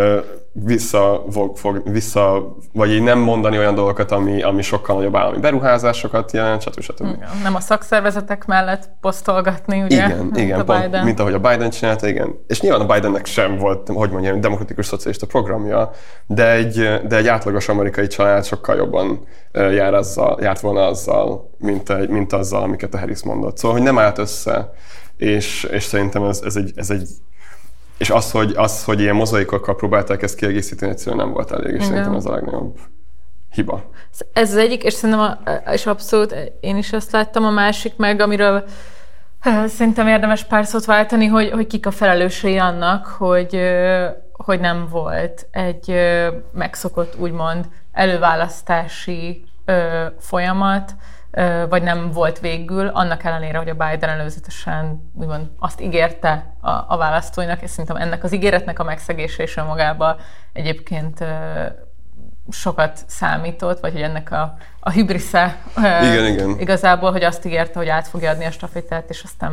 vagy így nem mondani olyan dolgokat, ami sokkal nagyobb állami beruházásokat jelent, stb. Nem a szakszervezetek mellett posztolgatni, ugye? Igen, mint ahogy a Biden csinálta, igen. És nyilván a Bidennek sem volt, hogy mondjam, demokratikus szocialista programja, de egy átlagos amerikai család sokkal jobban járt volna azzal, mint azzal, amiket a Harris mondott. Szóval, hogy nem állt össze, és szerintem ez egy és az, hogy ilyen mozaikokkal próbálták ezt kiegészíteni, egyszerűen nem volt elég, és szerintem ez a legnagyobb hiba. Ez az egyik, és szerintem és abszolút én is ezt láttam, a másik meg, amiről szerintem érdemes pár szót váltani, hogy kik a felelősei annak, hogy nem volt egy megszokott, úgymond előválasztási folyamat, vagy nem volt végül, annak ellenére, hogy a Biden előzetesen úgymond azt ígérte a választóinak, és szerintem ennek az ígéretnek a megszegése is önmagában egyébként sokat számított, vagy hogy ennek a hibrisze igen. igazából, hogy azt ígérte, hogy át fogja adni a stafétát, és aztán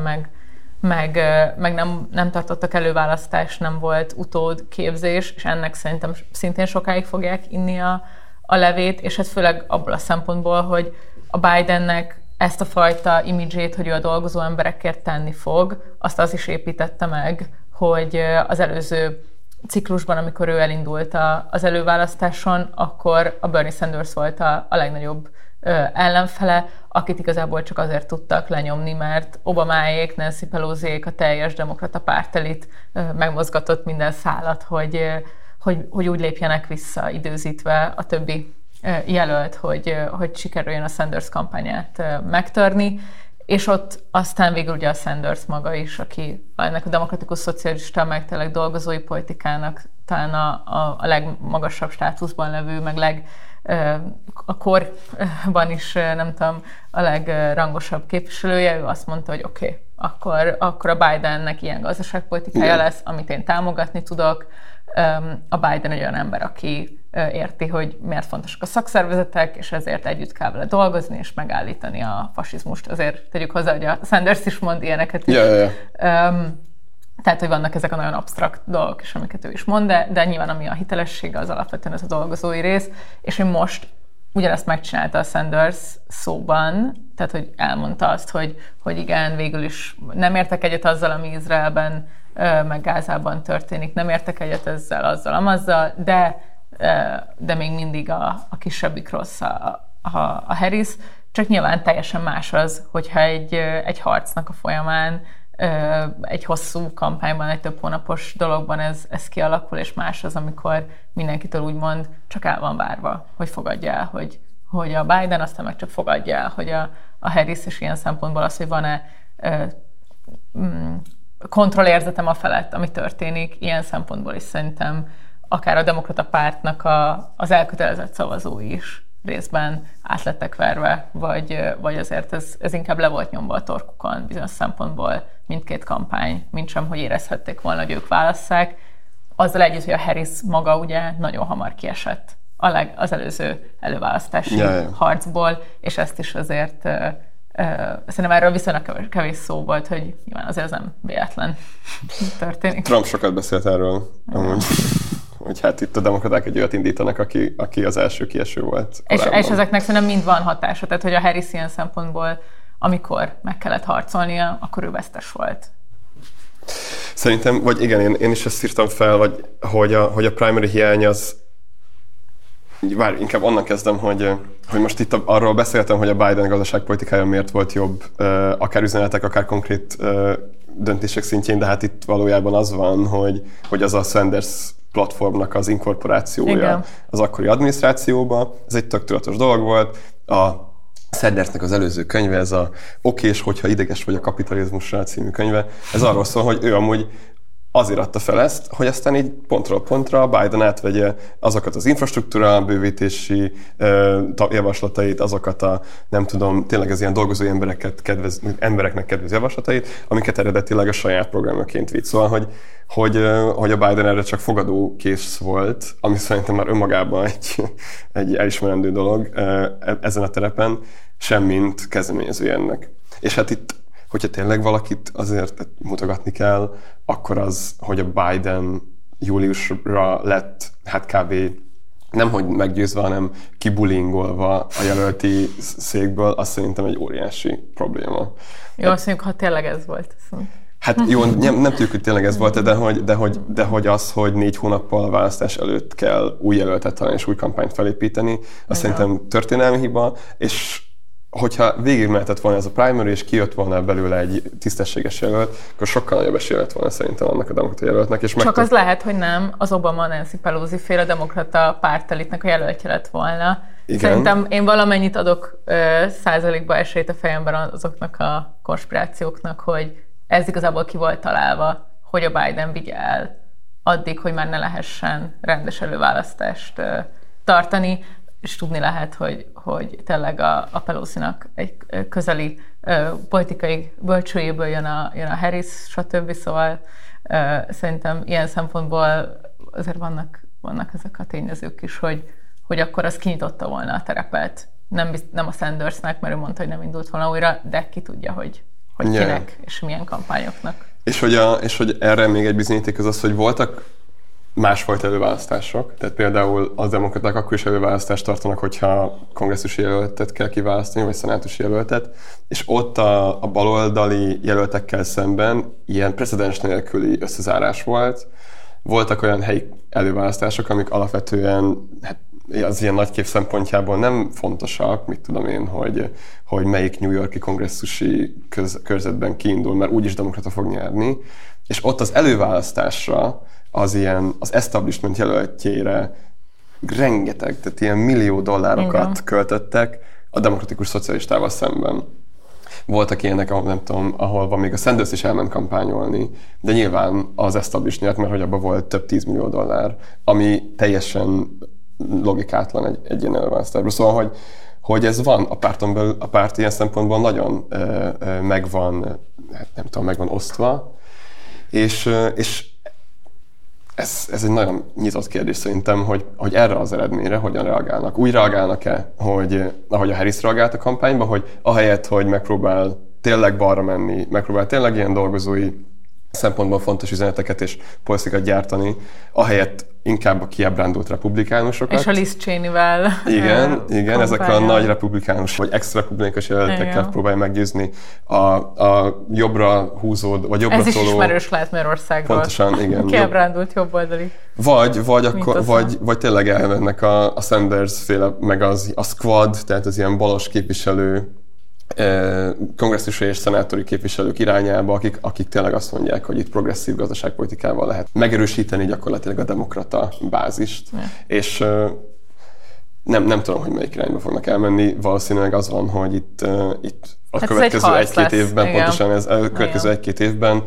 meg nem tartottak előválasztást, nem volt utódképzés, és ennek szerintem szintén sokáig fogják inni a levét, és hát főleg abból a szempontból, hogy a Bidennek ezt a fajta imidzsét, hogy ő a dolgozó emberekért tenni fog, azt az is építette meg, hogy az előző ciklusban, amikor ő elindult az előválasztáson, akkor a Bernie Sanders volt a legnagyobb ellenfele, akit igazából csak azért tudtak lenyomni, mert Obamáék, Nancy Pelosiék, a teljes demokrata pártelit megmozgatott minden szálat, hogy úgy lépjenek vissza időzítve a többi jelölt, hogy sikerüljön a Sanders kampányát megtörni, és ott aztán végül ugye a Sanders maga is, aki ennek a demokratikus szocialista, meg tényleg dolgozói politikának talán a legmagasabb státuszban levő, meg a korban is, nem tudom, a legrangosabb képviselője, ő azt mondta, hogy oké, akkor a Bidennek ilyen gazdaságpolitikája lesz, amit én támogatni tudok. A Biden egy olyan ember, aki érti, hogy miért fontosak a szakszervezetek, és ezért együtt kell vele dolgozni, és megállítani a fasizmust. Azért tegyük hozzá, hogy a Sanders is mond ilyeneket is. Tehát, hogy vannak ezek a nagyon absztrakt dolgok is, amiket ő is mond, de nyilván ami a hitelessége, az alapvetően ez a dolgozói rész, és ő most ugyanezt megcsinálta a Sanders szóban, tehát, hogy elmondta azt, hogy igen, végül is nem értek egyet azzal, ami Izraelben, meg Gázában történik, nem értek egyet ezzel, azzal, amazzal, de még mindig a kisebbik rossz a Harris, csak nyilván teljesen más az, hogyha egy harcnak a folyamán, egy hosszú kampányban, egy több hónapos dologban ez kialakul, és más az, amikor mindenkitől úgymond csak el van várva, hogy fogadja el, hogy a Biden, aztán meg csak fogadja el, hogy a Harris, és ilyen szempontból az, hogy van-e kontrollérzetem a felett, ami történik, ilyen szempontból is szerintem akár a demokrata pártnak az elkötelezett szavazói is részben át lettek verve, vagy azért ez inkább le volt nyomva a torkukon bizonyos szempontból mindkét kampány, mintsem, hogy érezhették volna, hogy ők válasszák. Azzal együtt, hogy a Harris maga ugye nagyon hamar kiesett az előző előválasztási harcból, és ezt is azért szerintem erről viszonylag kevés szó volt, hogy nyilván azért ez nem véletlen történik. Trump sokat beszélt erről, amúgy, hogy hát itt a demokraták egy olyat indítanak, aki az első kieső volt. És ezeknek szerintem mind van hatása, tehát hogy a Harris ilyen szempontból, amikor meg kellett harcolnia, akkor ő vesztes volt. Szerintem, vagy igen, én is ezt írtam fel, hogy a primary hiány az, inkább onnan kezdem, hogy most itt arról beszéltem, hogy a Biden gazdaságpolitikája miért volt jobb, akár üzenetek, akár konkrét döntések szintjén, de hát itt valójában az van, hogy az a Sanders platformnak az inkorporációja az akkori adminisztrációba. Ez egy tök tudatos dolog volt. A Sandersnek az előző könyve, ez a Okés, hogyha ideges vagy a kapitalizmusra című könyve, ez arról szól, hogy ő amúgy azért adta fel ezt, hogy aztán így pontról pontra Biden átvegye azokat az infrastruktúra bővítési javaslatait, azokat a, nem tudom, tényleg az ilyen dolgozói embereknek kedvező javaslatait, amiket eredetileg a saját programjaként vitt. Szóval, hogy a Biden erre csak fogadókész volt, ami szerintem már önmagában egy elismerendő dolog ezen a terepen, semmint kezdeményezője ennek. És hát itt, hogyha tényleg valakit azért mutogatni kell, akkor az, hogy a Biden júliusra lett, hát kb. Nemhogy meggyőzve, hanem kibulingolva a jelölti székből, az szerintem egy óriási probléma. Jó, azt mondjuk, ha tényleg ez volt. Hát jó, nem tudjuk, hogy tényleg ez volt, de hogy az, hogy 4 hónappal a választás előtt kell új jelöltet találni és új kampányt felépíteni, az szerintem történelmi hiba, és hogyha végigmehetett volna ez a primary, és kijött volna belőle egy tisztességes jelölt, akkor sokkal nagyobb esélye lett volna szerintem annak a demokrata jelöltnek. És csak az lehet, hogy nem az Obama Nancy Pelosi féle demokrata pártelitnek a jelöltje lett volna. Igen. Szerintem én valamennyit adok százalékba esélyt a fejemben azoknak a konspirációknak, hogy ez igazából ki volt találva, hogy a Biden vigye el addig, hogy már ne lehessen rendes előválasztást tartani, és tudni lehet, hogy tényleg a Pelosinak egy közeli politikai bölcsőjéből jön a Harris, stb. Szóval szerintem ilyen szempontból azért vannak ezek a tényezők is, hogy akkor az kinyitotta volna a terepet. Nem a Sandersnek, mert ő mondta, hogy nem indult volna újra, de ki tudja, hogy kinek és milyen kampányoknak. És hogy erre még egy bizonyíték az, hogy voltak másfajta előválasztások. Tehát például az demokraták akkor is előválasztást tartanak, hogyha kongresszusi jelöltet kell kiválasztani, vagy szenátusi jelöltet, és ott a baloldali jelöltekkel szemben ilyen precedens nélküli összezárás volt. Voltak olyan helyi előválasztások, amik alapvetően az ilyen nagykép szempontjából nem fontosak, mit tudom én, hogy melyik New York-i kongresszusi körzetben kiindul, mert úgyis demokrata fog nyerni, és ott az előválasztásra az establishment jelöltjére rengeteg, tehát ilyen $1 millió költöttek a demokratikus szocialistával szemben. Voltak ilyenek, ahol van még a Sanders is elment kampányolni, de nyilván az establishment nyert, mert hogy abban volt több $10 millió, ami teljesen logikátlan egy ilyen előválasztásban. Szóval, hogy ez van a párton belül, a párt ilyen szempontból nagyon megvan osztva, és ez egy nagyon nyitott kérdés szerintem, hogy erre az eredményre hogyan reagálnak. Úgy reagálnak-e, hogy ahogy a Harris reagált a kampányba, hogy ahelyett, hogy megpróbál tényleg balra menni, megpróbál tényleg ilyen dolgozói szempontból fontos üzeneteket és politikát gyártani, ahelyett inkább a kiábrándult republikánusokat. És a Liz Cheney-vel Igen, ezekkel a nagy republikánus vagy ex-republikánus jelöltekkel próbálja meggyőzni a jobbra húzód, vagy jobbra ez is toló... ismerős lehet Magyarországról. Pontosan, igen. Kiábrándult jobboldali. Vagy tényleg elmennek a Sanders-féle, meg a squad, tehát az ilyen balos képviselő, kongresszusi és szenátori képviselők irányába, akik tényleg azt mondják, hogy itt progresszív gazdaságpolitikával lehet megerősíteni gyakorlatilag a demokrata bázist. És nem tudom, hogy melyik irányba fognak elmenni. Valószínűleg az van, hogy itt a következő egy-két évben, igen. Pontosan a következő egy-két évben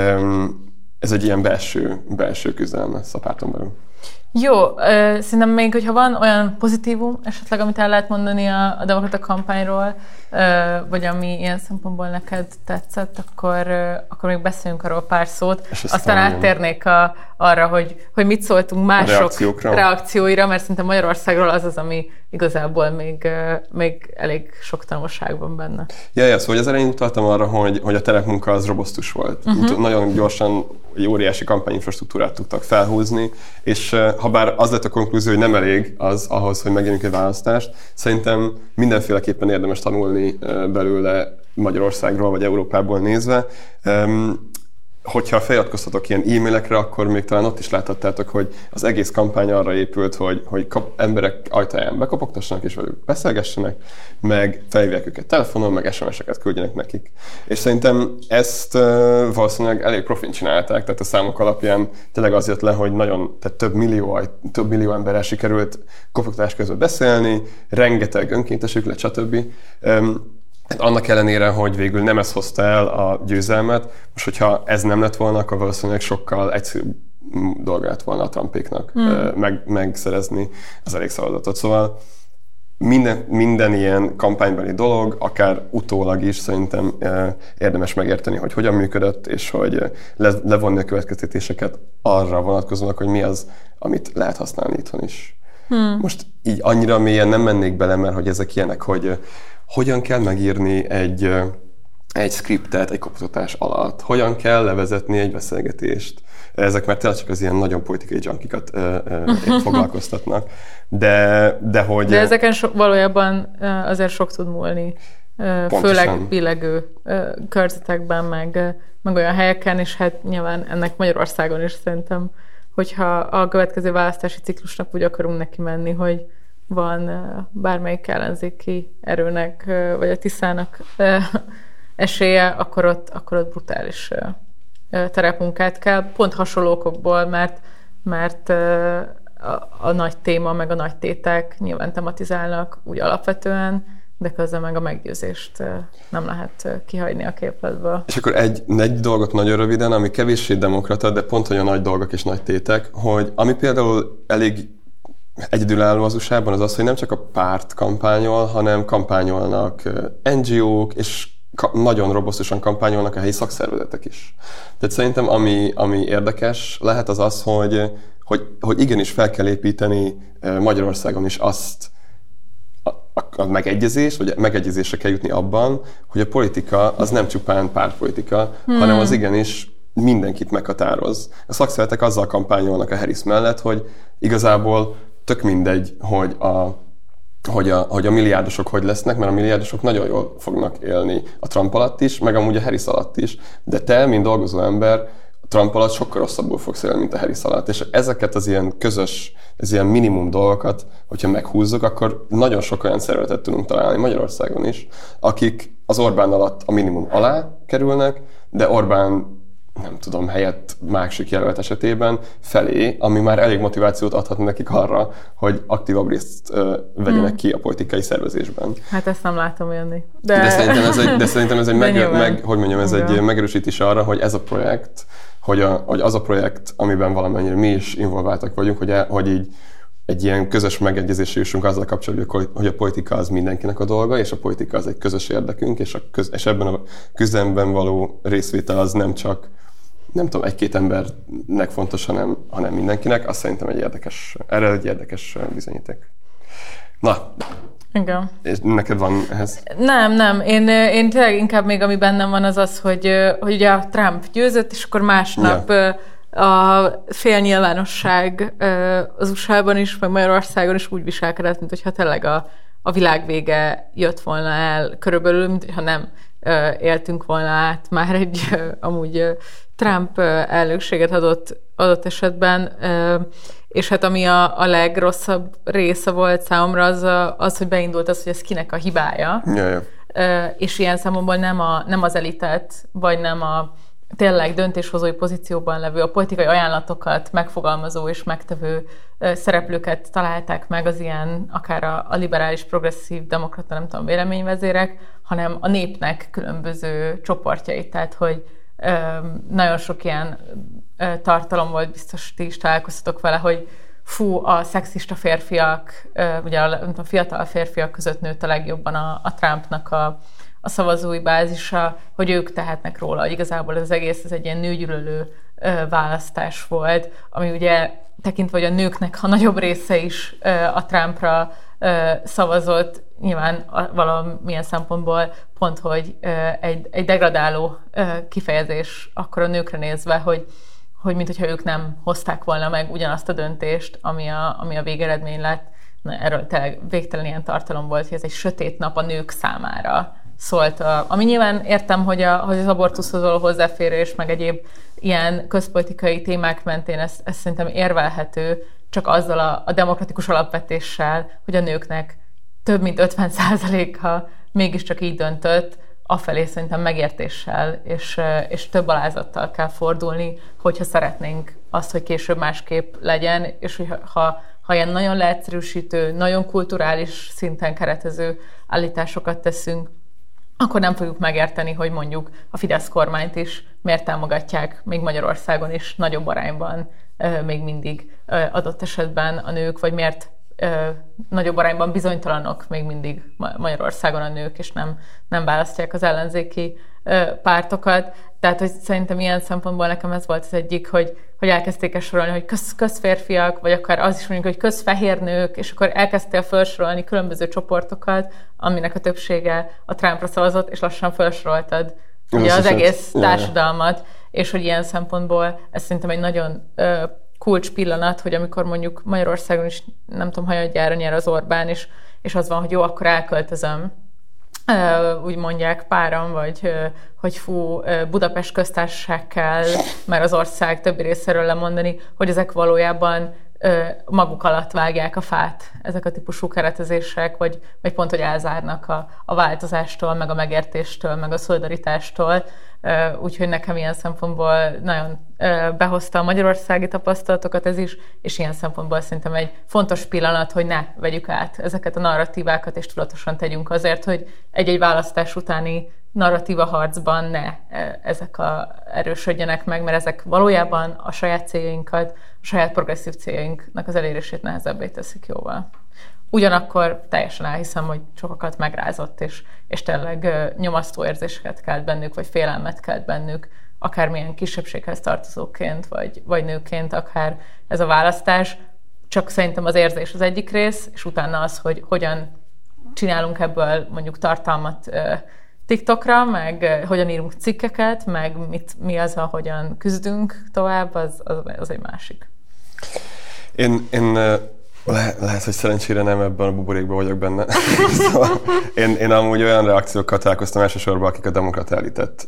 ez egy ilyen belső küzdelem lesz a párton belül. Jó, szerintem még, hogyha van olyan pozitívum esetleg, amit el lehet mondani a demokrata kampányról, vagy ami ilyen szempontból neked tetszett, akkor még beszéljünk arról pár szót. Aztán áttérnék arra, hogy mit szóltunk mások reakcióira, mert szerintem Magyarországról az, ami igazából még elég sok tanulság van benne. Szóval az elején utaltam arra, hogy a terepmunka az robosztus volt. Nagyon gyorsan egy óriási kampányinfrastruktúrát tudtak felhúzni, és ha bár az lett a konklúzió, hogy nem elég az ahhoz, hogy megnyerjünk egy választást, szerintem mindenféleképpen érdemes tanulni belőle Magyarországról vagy Európából nézve. Hogyha feliratkoztatok ilyen e-mailekre, akkor még talán ott is láthattátok, hogy az egész kampány arra épült, hogy emberek ajtaján bekopogtassanak és velük beszélgessenek, meg felhívják őket telefonon, meg SMS-eket küldjenek nekik. És szerintem ezt valószínűleg elég profin csinálták, tehát a számok alapján tényleg az jött le, hogy tehát több millió emberrel sikerült kopogtatás közben beszélni, rengeteg önkéntesük lett, stb. Annak ellenére, hogy végül nem ez hozta el a győzelmet, most hogyha ez nem lett volna, akkor valószínűleg sokkal egyszerűbb dolga lett volna a Trumpéknak megszerezni az elég szavazatot. Szóval minden ilyen kampánybeli dolog, akár utólag is szerintem érdemes megérteni, hogy hogyan működött, és hogy levonni a következtetéseket arra vonatkozóan, hogy mi az, amit lehet használni itthon is. Most így annyira mélyen nem mennék bele, mert hogy ezek ilyenek, hogy hogyan kell megírni egy scriptet egy kopogtatás alatt, hogyan kell levezetni egy beszélgetést. Ezek már tényleg csak az ilyen nagyon politikai junkikat foglalkoztatnak. De hogy... De ezeken valójában azért sok tud múlni. Pontosan. Főleg billegő körzetekben, meg olyan helyeken, és hát nyilván ennek Magyarországon is szerintem, hogyha a következő választási ciklusnak úgy akarunk neki menni, hogy van bármelyik ellenzéki erőnek, vagy a Tiszának esélye, akkor ott brutális terepmunkát kell. Pont hasonló okokból, mert a nagy téma, meg a nagy tétek nyilván tematizálnak úgy alapvetően, de közben meg a meggyőzést nem lehet kihagyni a képletből. És akkor egy dolgot nagyon röviden, ami kevéssé demokrata, de pont, hogy a nagy dolgok és nagy tétek, hogy ami például elég egyedülálló az USA-ban az, hogy nem csak a párt kampányol, hanem kampányolnak NGO-k, és nagyon robosztusan kampányolnak a helyi szakszervezetek is. Tehát szerintem ami érdekes lehet az, hogy igenis fel kell építeni Magyarországon is azt a megegyezés, vagy megegyezésre kell jutni abban, hogy a politika az nem csupán pártpolitika, hanem az igenis mindenkit meghatároz. A szakszervezetek azzal kampányolnak a Harris mellett, hogy igazából tök mindegy, hogy a milliárdosok hogy lesznek, mert a milliárdosok nagyon jól fognak élni a Trump alatt is, meg amúgy a Harris alatt is. De te, mint dolgozó ember, a Trump alatt sokkal rosszabbul fogsz élni, mint a Harris alatt. És ezeket az ilyen közös, ez ilyen minimum dolgokat, hogyha meghúzzuk, akkor nagyon sok olyan szervezetet tudunk találni Magyarországon is, akik az Orbán alatt a minimum alá kerülnek, de Orbán nem tudom, helyett másik jelölt esetében felé, ami már elég motivációt adhat nekik arra, hogy aktívabb részt vegyenek ki a politikai szervezésben. Hát ezt nem látom jönni. De szerintem ez egy megerősítés arra, hogy ez a projekt, hogy az a projekt, amiben valamennyire mi is involváltak vagyunk, hogy így egy ilyen közös megegyezésre jussunk azzal kapcsolatban, hogy a politika az mindenkinek a dolga, és a politika az egy közös érdekünk, és ebben a küzdelemben való részvétel az nem csak egy-két embernek fontos, hanem mindenkinek. Azt szerintem erre egy érdekes bizonyíték. Na, igen. És neked van ehhez? Nem. Én tényleg inkább még ami bennem van az, hogy ugye a Trump győzött, és akkor másnap a félnyilvánosság az USA-ban is, meg Magyarországon is úgy viselkedett, mint hogyha tényleg a világ vége jött volna el körülbelül, mint hogyha nem éltünk volna át már egy amúgy Trump elnökséget adott esetben, és hát ami a legrosszabb része volt számomra az, hogy beindult az, hogy ez kinek a hibája, és ilyen számomból nem az elitet, vagy nem a tényleg döntéshozói pozícióban levő, a politikai ajánlatokat megfogalmazó és megtevő szereplőket találták meg az ilyen, akár a liberális, progresszív, demokrata, nem tudom, véleményvezérek, hanem a népnek különböző csoportjait, tehát hogy nagyon sok ilyen tartalom volt, biztos ti is találkoztatok vele, hogy a szexista férfiak, ugye a fiatal férfiak között nőtt a legjobban a Trumpnak a szavazói bázisa, hogy ők tehetnek róla, hogy igazából ez egész egy ilyen nőgyűlölő választás volt, ami ugye tekintve, hogy a nőknek a nagyobb része is a Trumpra szavazott, nyilván valamilyen szempontból pont, hogy egy degradáló kifejezés akkor a nőkre nézve, hogy mintha ők nem hozták volna meg ugyanazt a döntést, ami a végeredmény lett. Na, erről tényleg végtelen ilyen tartalom volt, hogy ez egy sötét nap a nők számára szólt. Ami nyilván értem, hogy az abortuszhoz való hozzáférés, meg egyéb ilyen közpolitikai témák mentén ez szerintem érvelhető, csak azzal a demokratikus alapvetéssel, hogy a nőknek több mint 50%-a mégiscsak így döntött, afelé szerintem megértéssel és több alázattal kell fordulni, hogyha szeretnénk azt, hogy később másképp legyen, és hogy ha ilyen nagyon leegyszerűsítő, nagyon kulturális szinten keretező állításokat teszünk, akkor nem fogjuk megérteni, hogy mondjuk a Fidesz kormányt is miért támogatják még Magyarországon is nagyobb arányban még mindig adott esetben a nők, vagy miért nagyobb arányban bizonytalanok még mindig Magyarországon a nők, és nem választják az ellenzéki pártokat. Tehát, hogy szerintem ilyen szempontból nekem ez volt az egyik, hogy elkezdték sorolni, hogy közférfiak, vagy akár az is mondjuk, hogy közfehér nők, és akkor elkezdtél felsorolni különböző csoportokat, aminek a többsége a Trumpra szavazott, és lassan felsoroltad ugye az egész társadalmat, és hogy ilyen szempontból ez szerintem egy nagyon kulcs pillanat, hogy amikor mondjuk Magyarországon is, nem tudom, hajadjára nyer az Orbán, és az van, hogy jó, akkor elköltözöm, úgy mondják páran, vagy hogy Budapest köztársaság kell, mert az ország többi részéről lemondani, hogy ezek valójában maguk alatt vágják a fát, ezek a típusú keretezések, vagy pont, hogy elzárnak a változástól, meg a megértéstől, meg a szolidaritástól. Úgyhogy nekem ilyen szempontból nagyon behozta a magyarországi tapasztalatokat ez is, és ilyen szempontból szerintem egy fontos pillanat, hogy ne vegyük át ezeket a narratívákat, és tudatosan tegyünk azért, hogy egy-egy választás utáni narratíva harcban ne ezek erősödjenek meg, mert ezek valójában a saját céljainkat, a saját progresszív céljainknak az elérését nehezebbé teszik jóval. Ugyanakkor teljesen elhiszem, hogy sokakat megrázott, és tényleg nyomasztó érzéseket kelt bennük, vagy félelmet kelt bennük akármilyen kisebbséghez tartozóként, vagy nőként, akár ez a választás. Csak szerintem az érzés az egyik rész, és utána az, hogy hogyan csinálunk ebből mondjuk tartalmat TikTokra, meg hogyan írunk cikkeket, meg mi az, ahogyan küzdünk tovább, az egy másik. Lehet, hogy szerencsére nem ebben a buborékban vagyok benne. Szóval én amúgy olyan reakciókkal találkoztam elsősorban, akik a demokrata elitet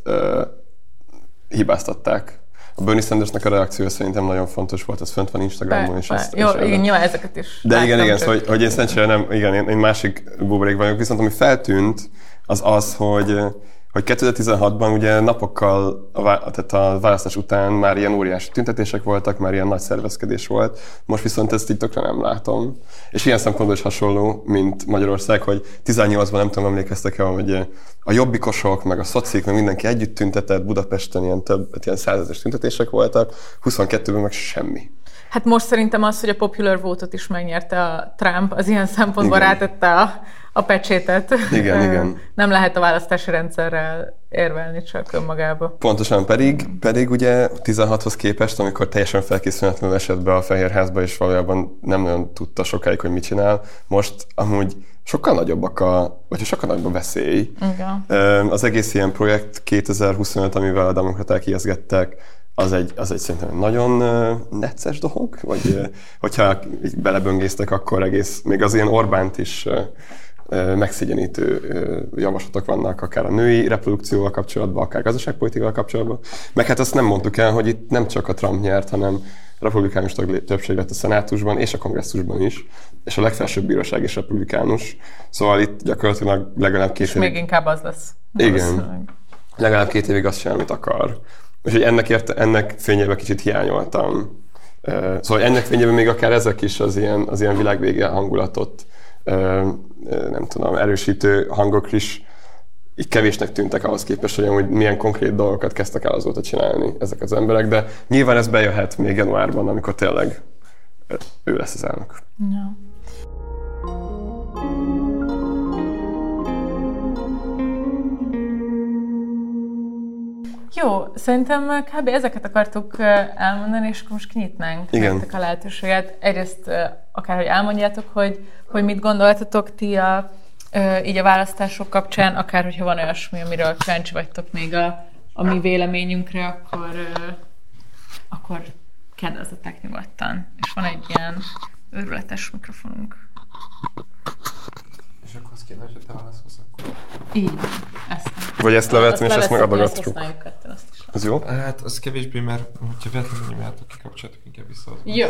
hibáztatták. A Bernie Sandersnek a reakciója szerintem nagyon fontos volt, az fönt van Instagramon is. Jó, igen, nyilván ezeket is. De igen, szóval, hogy én szerencsére nem, igen, én másik buborék vagyok, viszont ami feltűnt, az, hogy 2016-ban ugye napokkal tehát a választás után már ilyen óriási tüntetések voltak, már ilyen nagy szervezkedés volt, most viszont ezt TikTokra nem látom. És ilyen szempontból is hasonló, mint Magyarország, hogy 18-ban nem tudom, emlékeztek-e, hogy a jobbikosok, meg a szocik, meg mindenki együtt tüntetett, Budapesten ilyen ilyen 100 tüntetések voltak, 22-ben meg semmi. Hát most szerintem az, hogy a popular vote-ot is megnyerte a Trump, az ilyen szempontból rátette a pecsétet. Igen. Nem lehet a választási rendszerrel érvelni csak önmagába. Pontosan, pedig ugye 16-hoz képest, amikor teljesen felkészületlenül esett be a Fehérházba, és valójában nem nagyon tudta sokáig, hogy mit csinál, most amúgy sokkal nagyobb a veszély. Igen. Az egész ilyen projekt 2025, amivel a demokraták ijeszgettek, az egy szerintem nagyon necces dolog, vagy hogyha beleböngésztek, akkor egész, még az ilyen Orbánt is megszégyenítő javaslatok vannak, akár a női reprodukcióval kapcsolatban, akár gazdaságpolitikával kapcsolatban. Meg hát azt nem mondtuk el, hogy itt nem csak a Trump nyert, hanem republikánus többség lett a szenátusban és a kongresszusban is, és a legfelsőbb bíróság is republikánus. Szóval itt gyakorlatilag legalább 2 évig... még inkább az lesz. Igen. Legalább 2 évig azt csinál, amit akar. Úgyhogy ennek fényében kicsit hiányoltam. Szóval ennek fényében még akár ezek is az ilyen világvége hangulatot, nem tudom, erősítő hangok is így kevésnek tűntek ahhoz képest, hogy amúgy milyen konkrét dolgokat kezdtek el azóta csinálni ezek az emberek, de nyilván ez bejöhet még januárban, amikor tényleg ő lesz az elnök. Ja. Jó, szerintem kb. Ezeket akartuk elmondani, és akkor most kinyitnánk nektek a lehetőséget. Egyrészt akárhogy elmondjátok, hogy mit gondoltatok ti így a választások kapcsán, akár hogyha van olyasmi, amiről kíváncsi vagytok még a mi véleményünkre, akkor kérdezzetek nyugodtan. És van egy ilyen őrületes mikrofonunk. És akkor azt kérdez, hogy te válaszolsz akkor? Így, ezt. Vagy ezt levetni, és ezt meg adogatjuk. Az jó? Hát az kevésbé, mert hogyha véletlenül nyomjátok ki, kapcsolatok inkább vissza. Jó.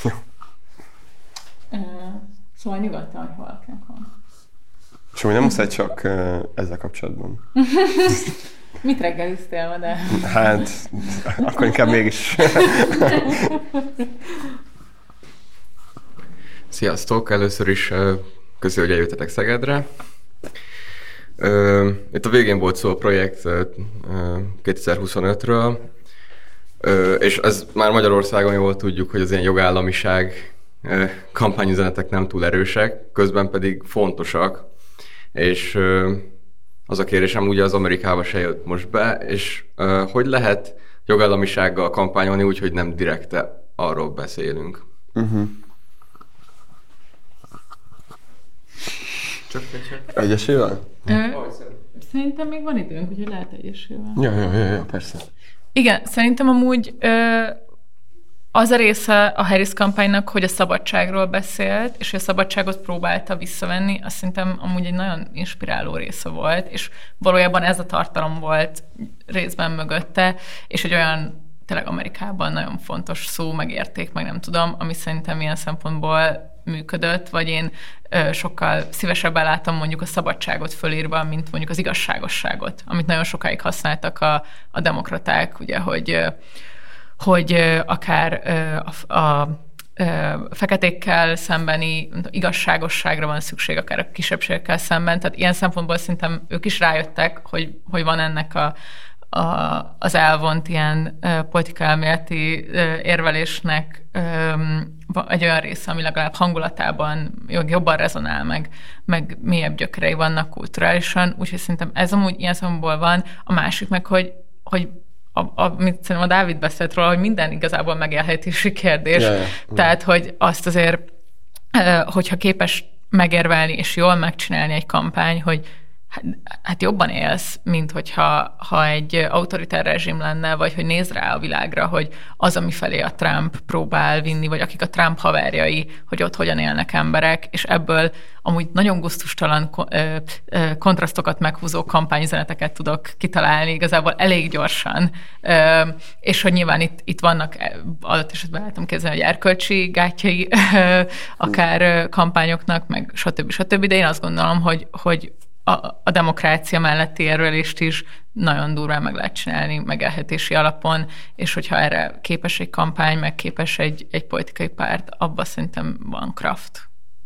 Szóval nyugodtan, hogy valakinek van. És ami nem muszáj csak ezzel kapcsolatban. Mit reggeliztél ma, de? Hát, akkor inkább mégis. Sziasztok! Először is köszi, hogy eljöttetek Szegedre. Itt a végén volt szó a projekt 2025-ről, és ez már Magyarországon jól tudjuk, hogy az ilyen jogállamiság kampányüzenetek nem túl erősek, közben pedig fontosak, és az a kérésem ugye az Amerikába se jött most be, és hogy lehet jogállamisággal kampányolni úgy, hogy nem direkte arról beszélünk. Csak Egyesével? Szerintem még van időnk, úgyhogy lehet egyesével. Ja, persze. Igen, szerintem amúgy az a része a Harris kampánynak, hogy a szabadságról beszélt, és hogy a szabadságot próbálta visszavenni, azt szerintem amúgy egy nagyon inspiráló része volt, és valójában ez a tartalom volt részben mögötte, és egy olyan tényleg Amerikában nagyon fontos szó, meg érték, meg nem tudom, ami szerintem ilyen szempontból működött, vagy én sokkal szívesebben látom mondjuk a szabadságot fölírva, mint mondjuk az igazságosságot, amit nagyon sokáig használtak a demokraták, ugye, hogy akár a feketékkel szembeni igazságosságra van szükség, akár a kisebbségekkel szemben. Tehát ilyen szempontból szerintem ők is rájöttek, hogy van ennek az elvont ilyen politikai-elméleti érvelésnek egy olyan része, ami legalább hangulatában jobban rezonál, meg mélyebb gyökerei vannak kulturálisan, úgyhogy szerintem ez amúgy ilyen szempontból van. A másik meg, hogy amit szerintem a Dávid beszélt róla, hogy minden igazából megélhetési kérdés. Tehát, hogy azt azért, hogyha képes megérvelni és jól megcsinálni egy kampány, hogy hát jobban élsz, mint ha egy autoritár rezsim lenne, vagy hogy néz rá a világra, hogy az, ami felé a Trump próbál vinni, vagy akik a Trump haverjai, hogy ott hogyan élnek emberek, és ebből amúgy nagyon gusztustalan kontrasztokat meghúzó kampányüzeneteket tudok kitalálni igazából elég gyorsan. És hogy nyilván itt vannak, adott esetben lehetem képzelni, hogy erkölcsi gátjai akár kampányoknak, meg stb. De én azt gondolom, hogy a demokrácia melletti érvelést is nagyon durván meg lehet csinálni megélhetési alapon, és hogyha erre képes egy kampány, meg képes egy politikai párt, abban szerintem van kraft.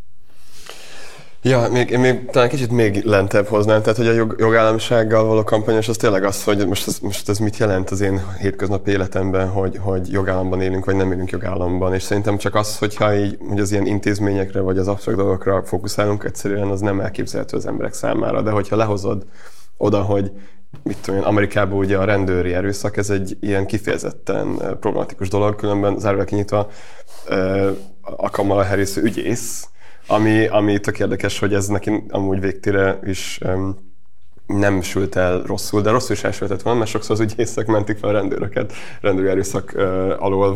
Ja, én még talán kicsit még lentebb hoznám, tehát hogy a jogállamisággal való kampányos az tényleg az, hogy most ez mit jelent az én hétköznapi életemben, hogy jogállamban élünk, vagy nem élünk jogállamban, és szerintem csak az, hogyha így hogy az ilyen intézményekre, vagy az absztrakt dolgokra fókuszálunk, egyszerűen az nem elképzelhető az emberek számára, de hogyha lehozod oda, hogy mit tudom én, Amerikában ugye a rendőri erőszak, ez egy ilyen kifejezetten problematikus dolog, különben zárva kinyitva a Kamala Harris ügyész, ami tök érdekes, hogy ez neki amúgy végtére is nem sült el rosszul, de rosszul is elsültett volna, mert sokszor az ügyészek mentik fel a rendőröket rendőri erőszak alól,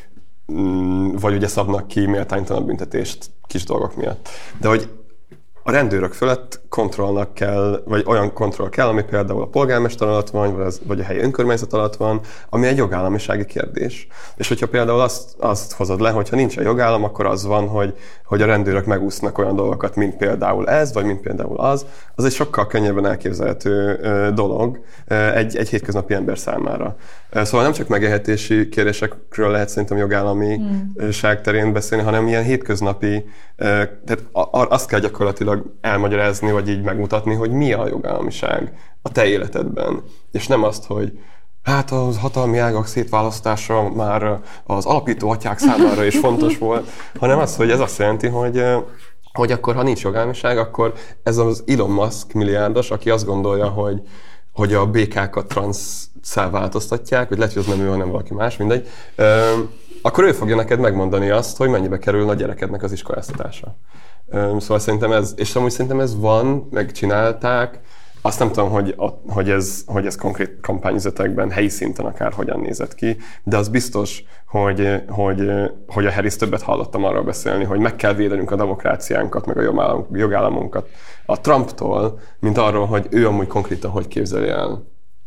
vagy ugye szabnak ki méltánytalan büntetést kis dolgok miatt. De hogy a rendőrök fölött kontrollnak kell, vagy olyan kontroll kell, ami például a polgármester alatt van, vagy a helyi önkormányzat alatt van, ami egy jogállamisági kérdés. És hogyha például azt hozod le, hogyha nincs a jogállam, akkor az van, hogy a rendőrök megúsznak olyan dolgokat, mint például ez, vagy mint például az egy sokkal könnyebben elképzelhető dolog egy hétköznapi ember számára. Szóval nem csak megélhetési kérdésekről lehet szerintem jogállamiság terén beszélni, hanem ilyen hétköznapi, tehát azt kell gyakorlatilag elmagyarázni, vagy így megmutatni, hogy mi a jogállamiság a te életedben. És nem azt, hogy hát a hatalmi ágak szétválasztása már az alapító atyák számára is fontos volt, hanem az, hogy ez azt jelenti, hogy akkor, ha nincs jogállamiság, akkor ez az Elon Musk milliárdos, aki azt gondolja, hogy a békákat transzszá változtatják, vagy lehet, hogy az nem ő, hanem valaki más, mindegy, akkor ő fogja neked megmondani azt, hogy mennyibe kerül a gyerekednek az iskoláztatása. Szóval szerintem ez van, megcsinálták. Azt nem tudom, hogy ez konkrét kampányüzetekben, helyi szinten akár hogyan nézett ki, de az biztos, hogy a Harris többet hallottam arról beszélni, hogy meg kell védenünk a demokráciánkat, meg a jogállamunkat a Trumptól, mint arról, hogy ő amúgy konkrétan hogy képzeli el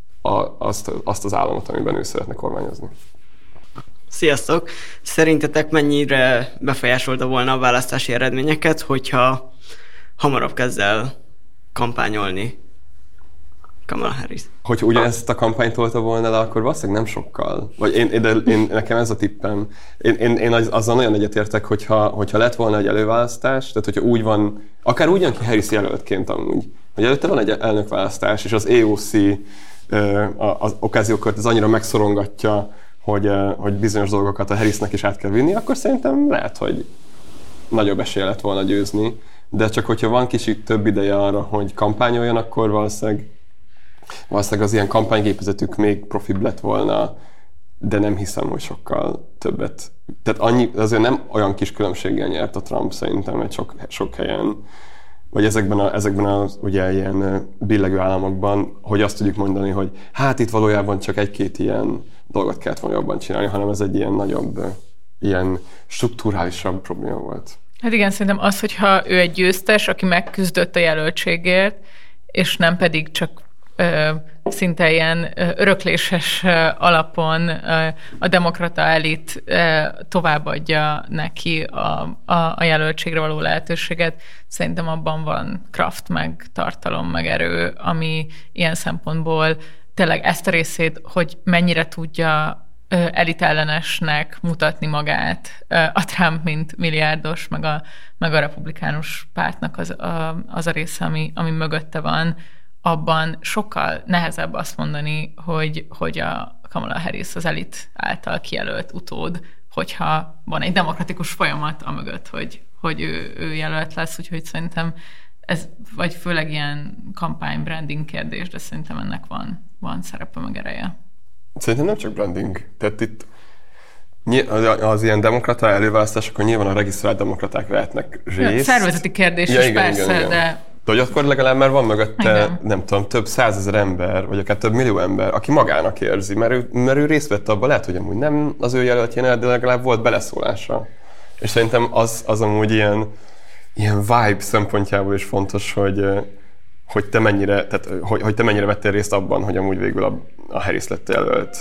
azt az államot, amiben ő szeretne kormányozni. Sziasztok! Szerintetek mennyire befolyásolta volna a választási eredményeket, hogyha hamarabb kezd el kampányolni Kamala Harris? Hogyha ugyanezt a kampányt tolta volna le, akkor valószínűleg nem sokkal. Vagy nekem ez a tippem. Én azzal nagyon egyetértek, hogyha lett volna egy előválasztás, tehát hogyha úgy van, akár úgy jön ki Harris jelöltként amúgy, hogy előtte van egy elnökválasztás, és az AOC az okáziókört ez annyira megszorongatja, hogy bizonyos dolgokat a Harrisnek is át kell vinni, akkor szerintem lehet, hogy nagyobb esélye lett volna győzni. De csak hogyha van kicsit több ideje arra, hogy kampányoljon, akkor valószínűleg az ilyen kampánygépezetük még profibb lett volna, de nem hiszem, hogy sokkal többet. Tehát azért nem olyan kis különbséggel nyert a Trump szerintem egy sok helyen, vagy ezekben az ugye ilyen billegő államokban, hogy azt tudjuk mondani, hogy hát itt valójában csak egy-két ilyen dolgot kellett volna jobban csinálni, hanem ez egy ilyen nagyobb, ilyen strukturálisabb probléma volt. Hát igen, szerintem az, hogyha ő egy győztes, aki megküzdött a jelöltségért, és nem pedig csak szinte ilyen örökléses alapon a demokrata elit továbbadja neki a jelöltségre való lehetőséget. Szerintem abban van kraft, meg tartalom, meg erő, ami ilyen szempontból tényleg ezt a részét, hogy mennyire tudja elitellenesnek mutatni magát a Trump, mint milliárdos, meg a republikánus pártnak az a része, ami mögötte van, abban sokkal nehezebb azt mondani, hogy a Kamala Harris az elit által kijelölt utód, hogyha van egy demokratikus folyamat amögött, hogy ő jelölt lesz, úgyhogy szerintem ez, vagy főleg ilyen kampány branding kérdés, de szerintem ennek van szerepe meg ereje. Szerintem nem csak branding. Tehát itt az ilyen demokrata előválasztásokon nyilván a regisztrált demokraták vehetnek részt. Szervezeti kérdés is igen, persze, igen. de... De hogy akkor legalább már van mögötte, nem tudom, több 100 000 ember, vagy akár több millió ember, aki magának érzi, mert ő részt vett abban, lehet, hogy amúgy nem az ő jelöltjénél, de legalább volt beleszólása. És szerintem az amúgy ilyen vibe szempontjából is fontos, hogy te mennyire, tehát, hogy te mennyire vettél részt abban, hogy amúgy végül a Harris lett jelölt.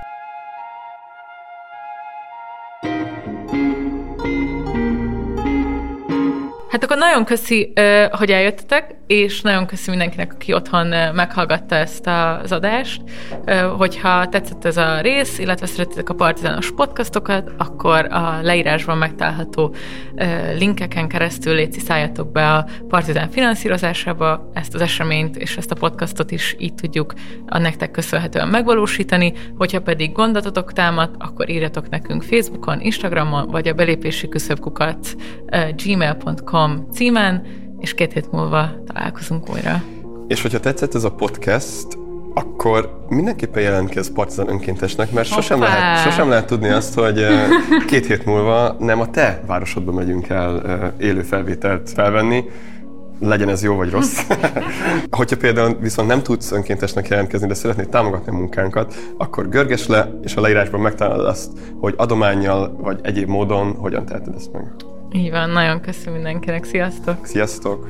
Hát akkor nagyon köszi, hogy eljöttetek, és nagyon köszi mindenkinek, aki otthon meghallgatta ezt az adást. Hogyha tetszett ez a rész, illetve szeretitek a Partizános podcastokat, akkor a leírásban megtalálható linkeken keresztül léci szálljatok be a Partizán finanszírozásába. Ezt az eseményt és ezt a podcastot is így tudjuk a nektek köszönhetően megvalósítani. Hogyha pedig gondatotok támad, akkor írjatok nekünk Facebookon, Instagramon, vagy a belépési küszöbkukat gmail.com címen, és 2 hét múlva találkozunk újra. És hogyha tetszett ez a podcast, akkor mindenképpen jelentkezz Partizán önkéntesnek, mert sosem lehet tudni azt, hogy 2 hét múlva nem a te városodba megyünk el élő felvételt felvenni, legyen ez jó vagy rossz. Hogyha például viszont nem tudsz önkéntesnek jelentkezni, de szeretnéd támogatni a munkánkat, akkor görgess le, és a leírásban megtalálod azt, hogy adománnyal vagy egyéb módon hogyan teheted ezt meg. Így van, nagyon köszönöm mindenkinek. Sziasztok! Sziasztok!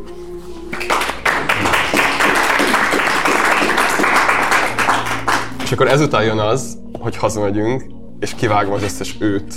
És akkor ezután jön az, hogy hazamegyünk, és kivágom az összes őt.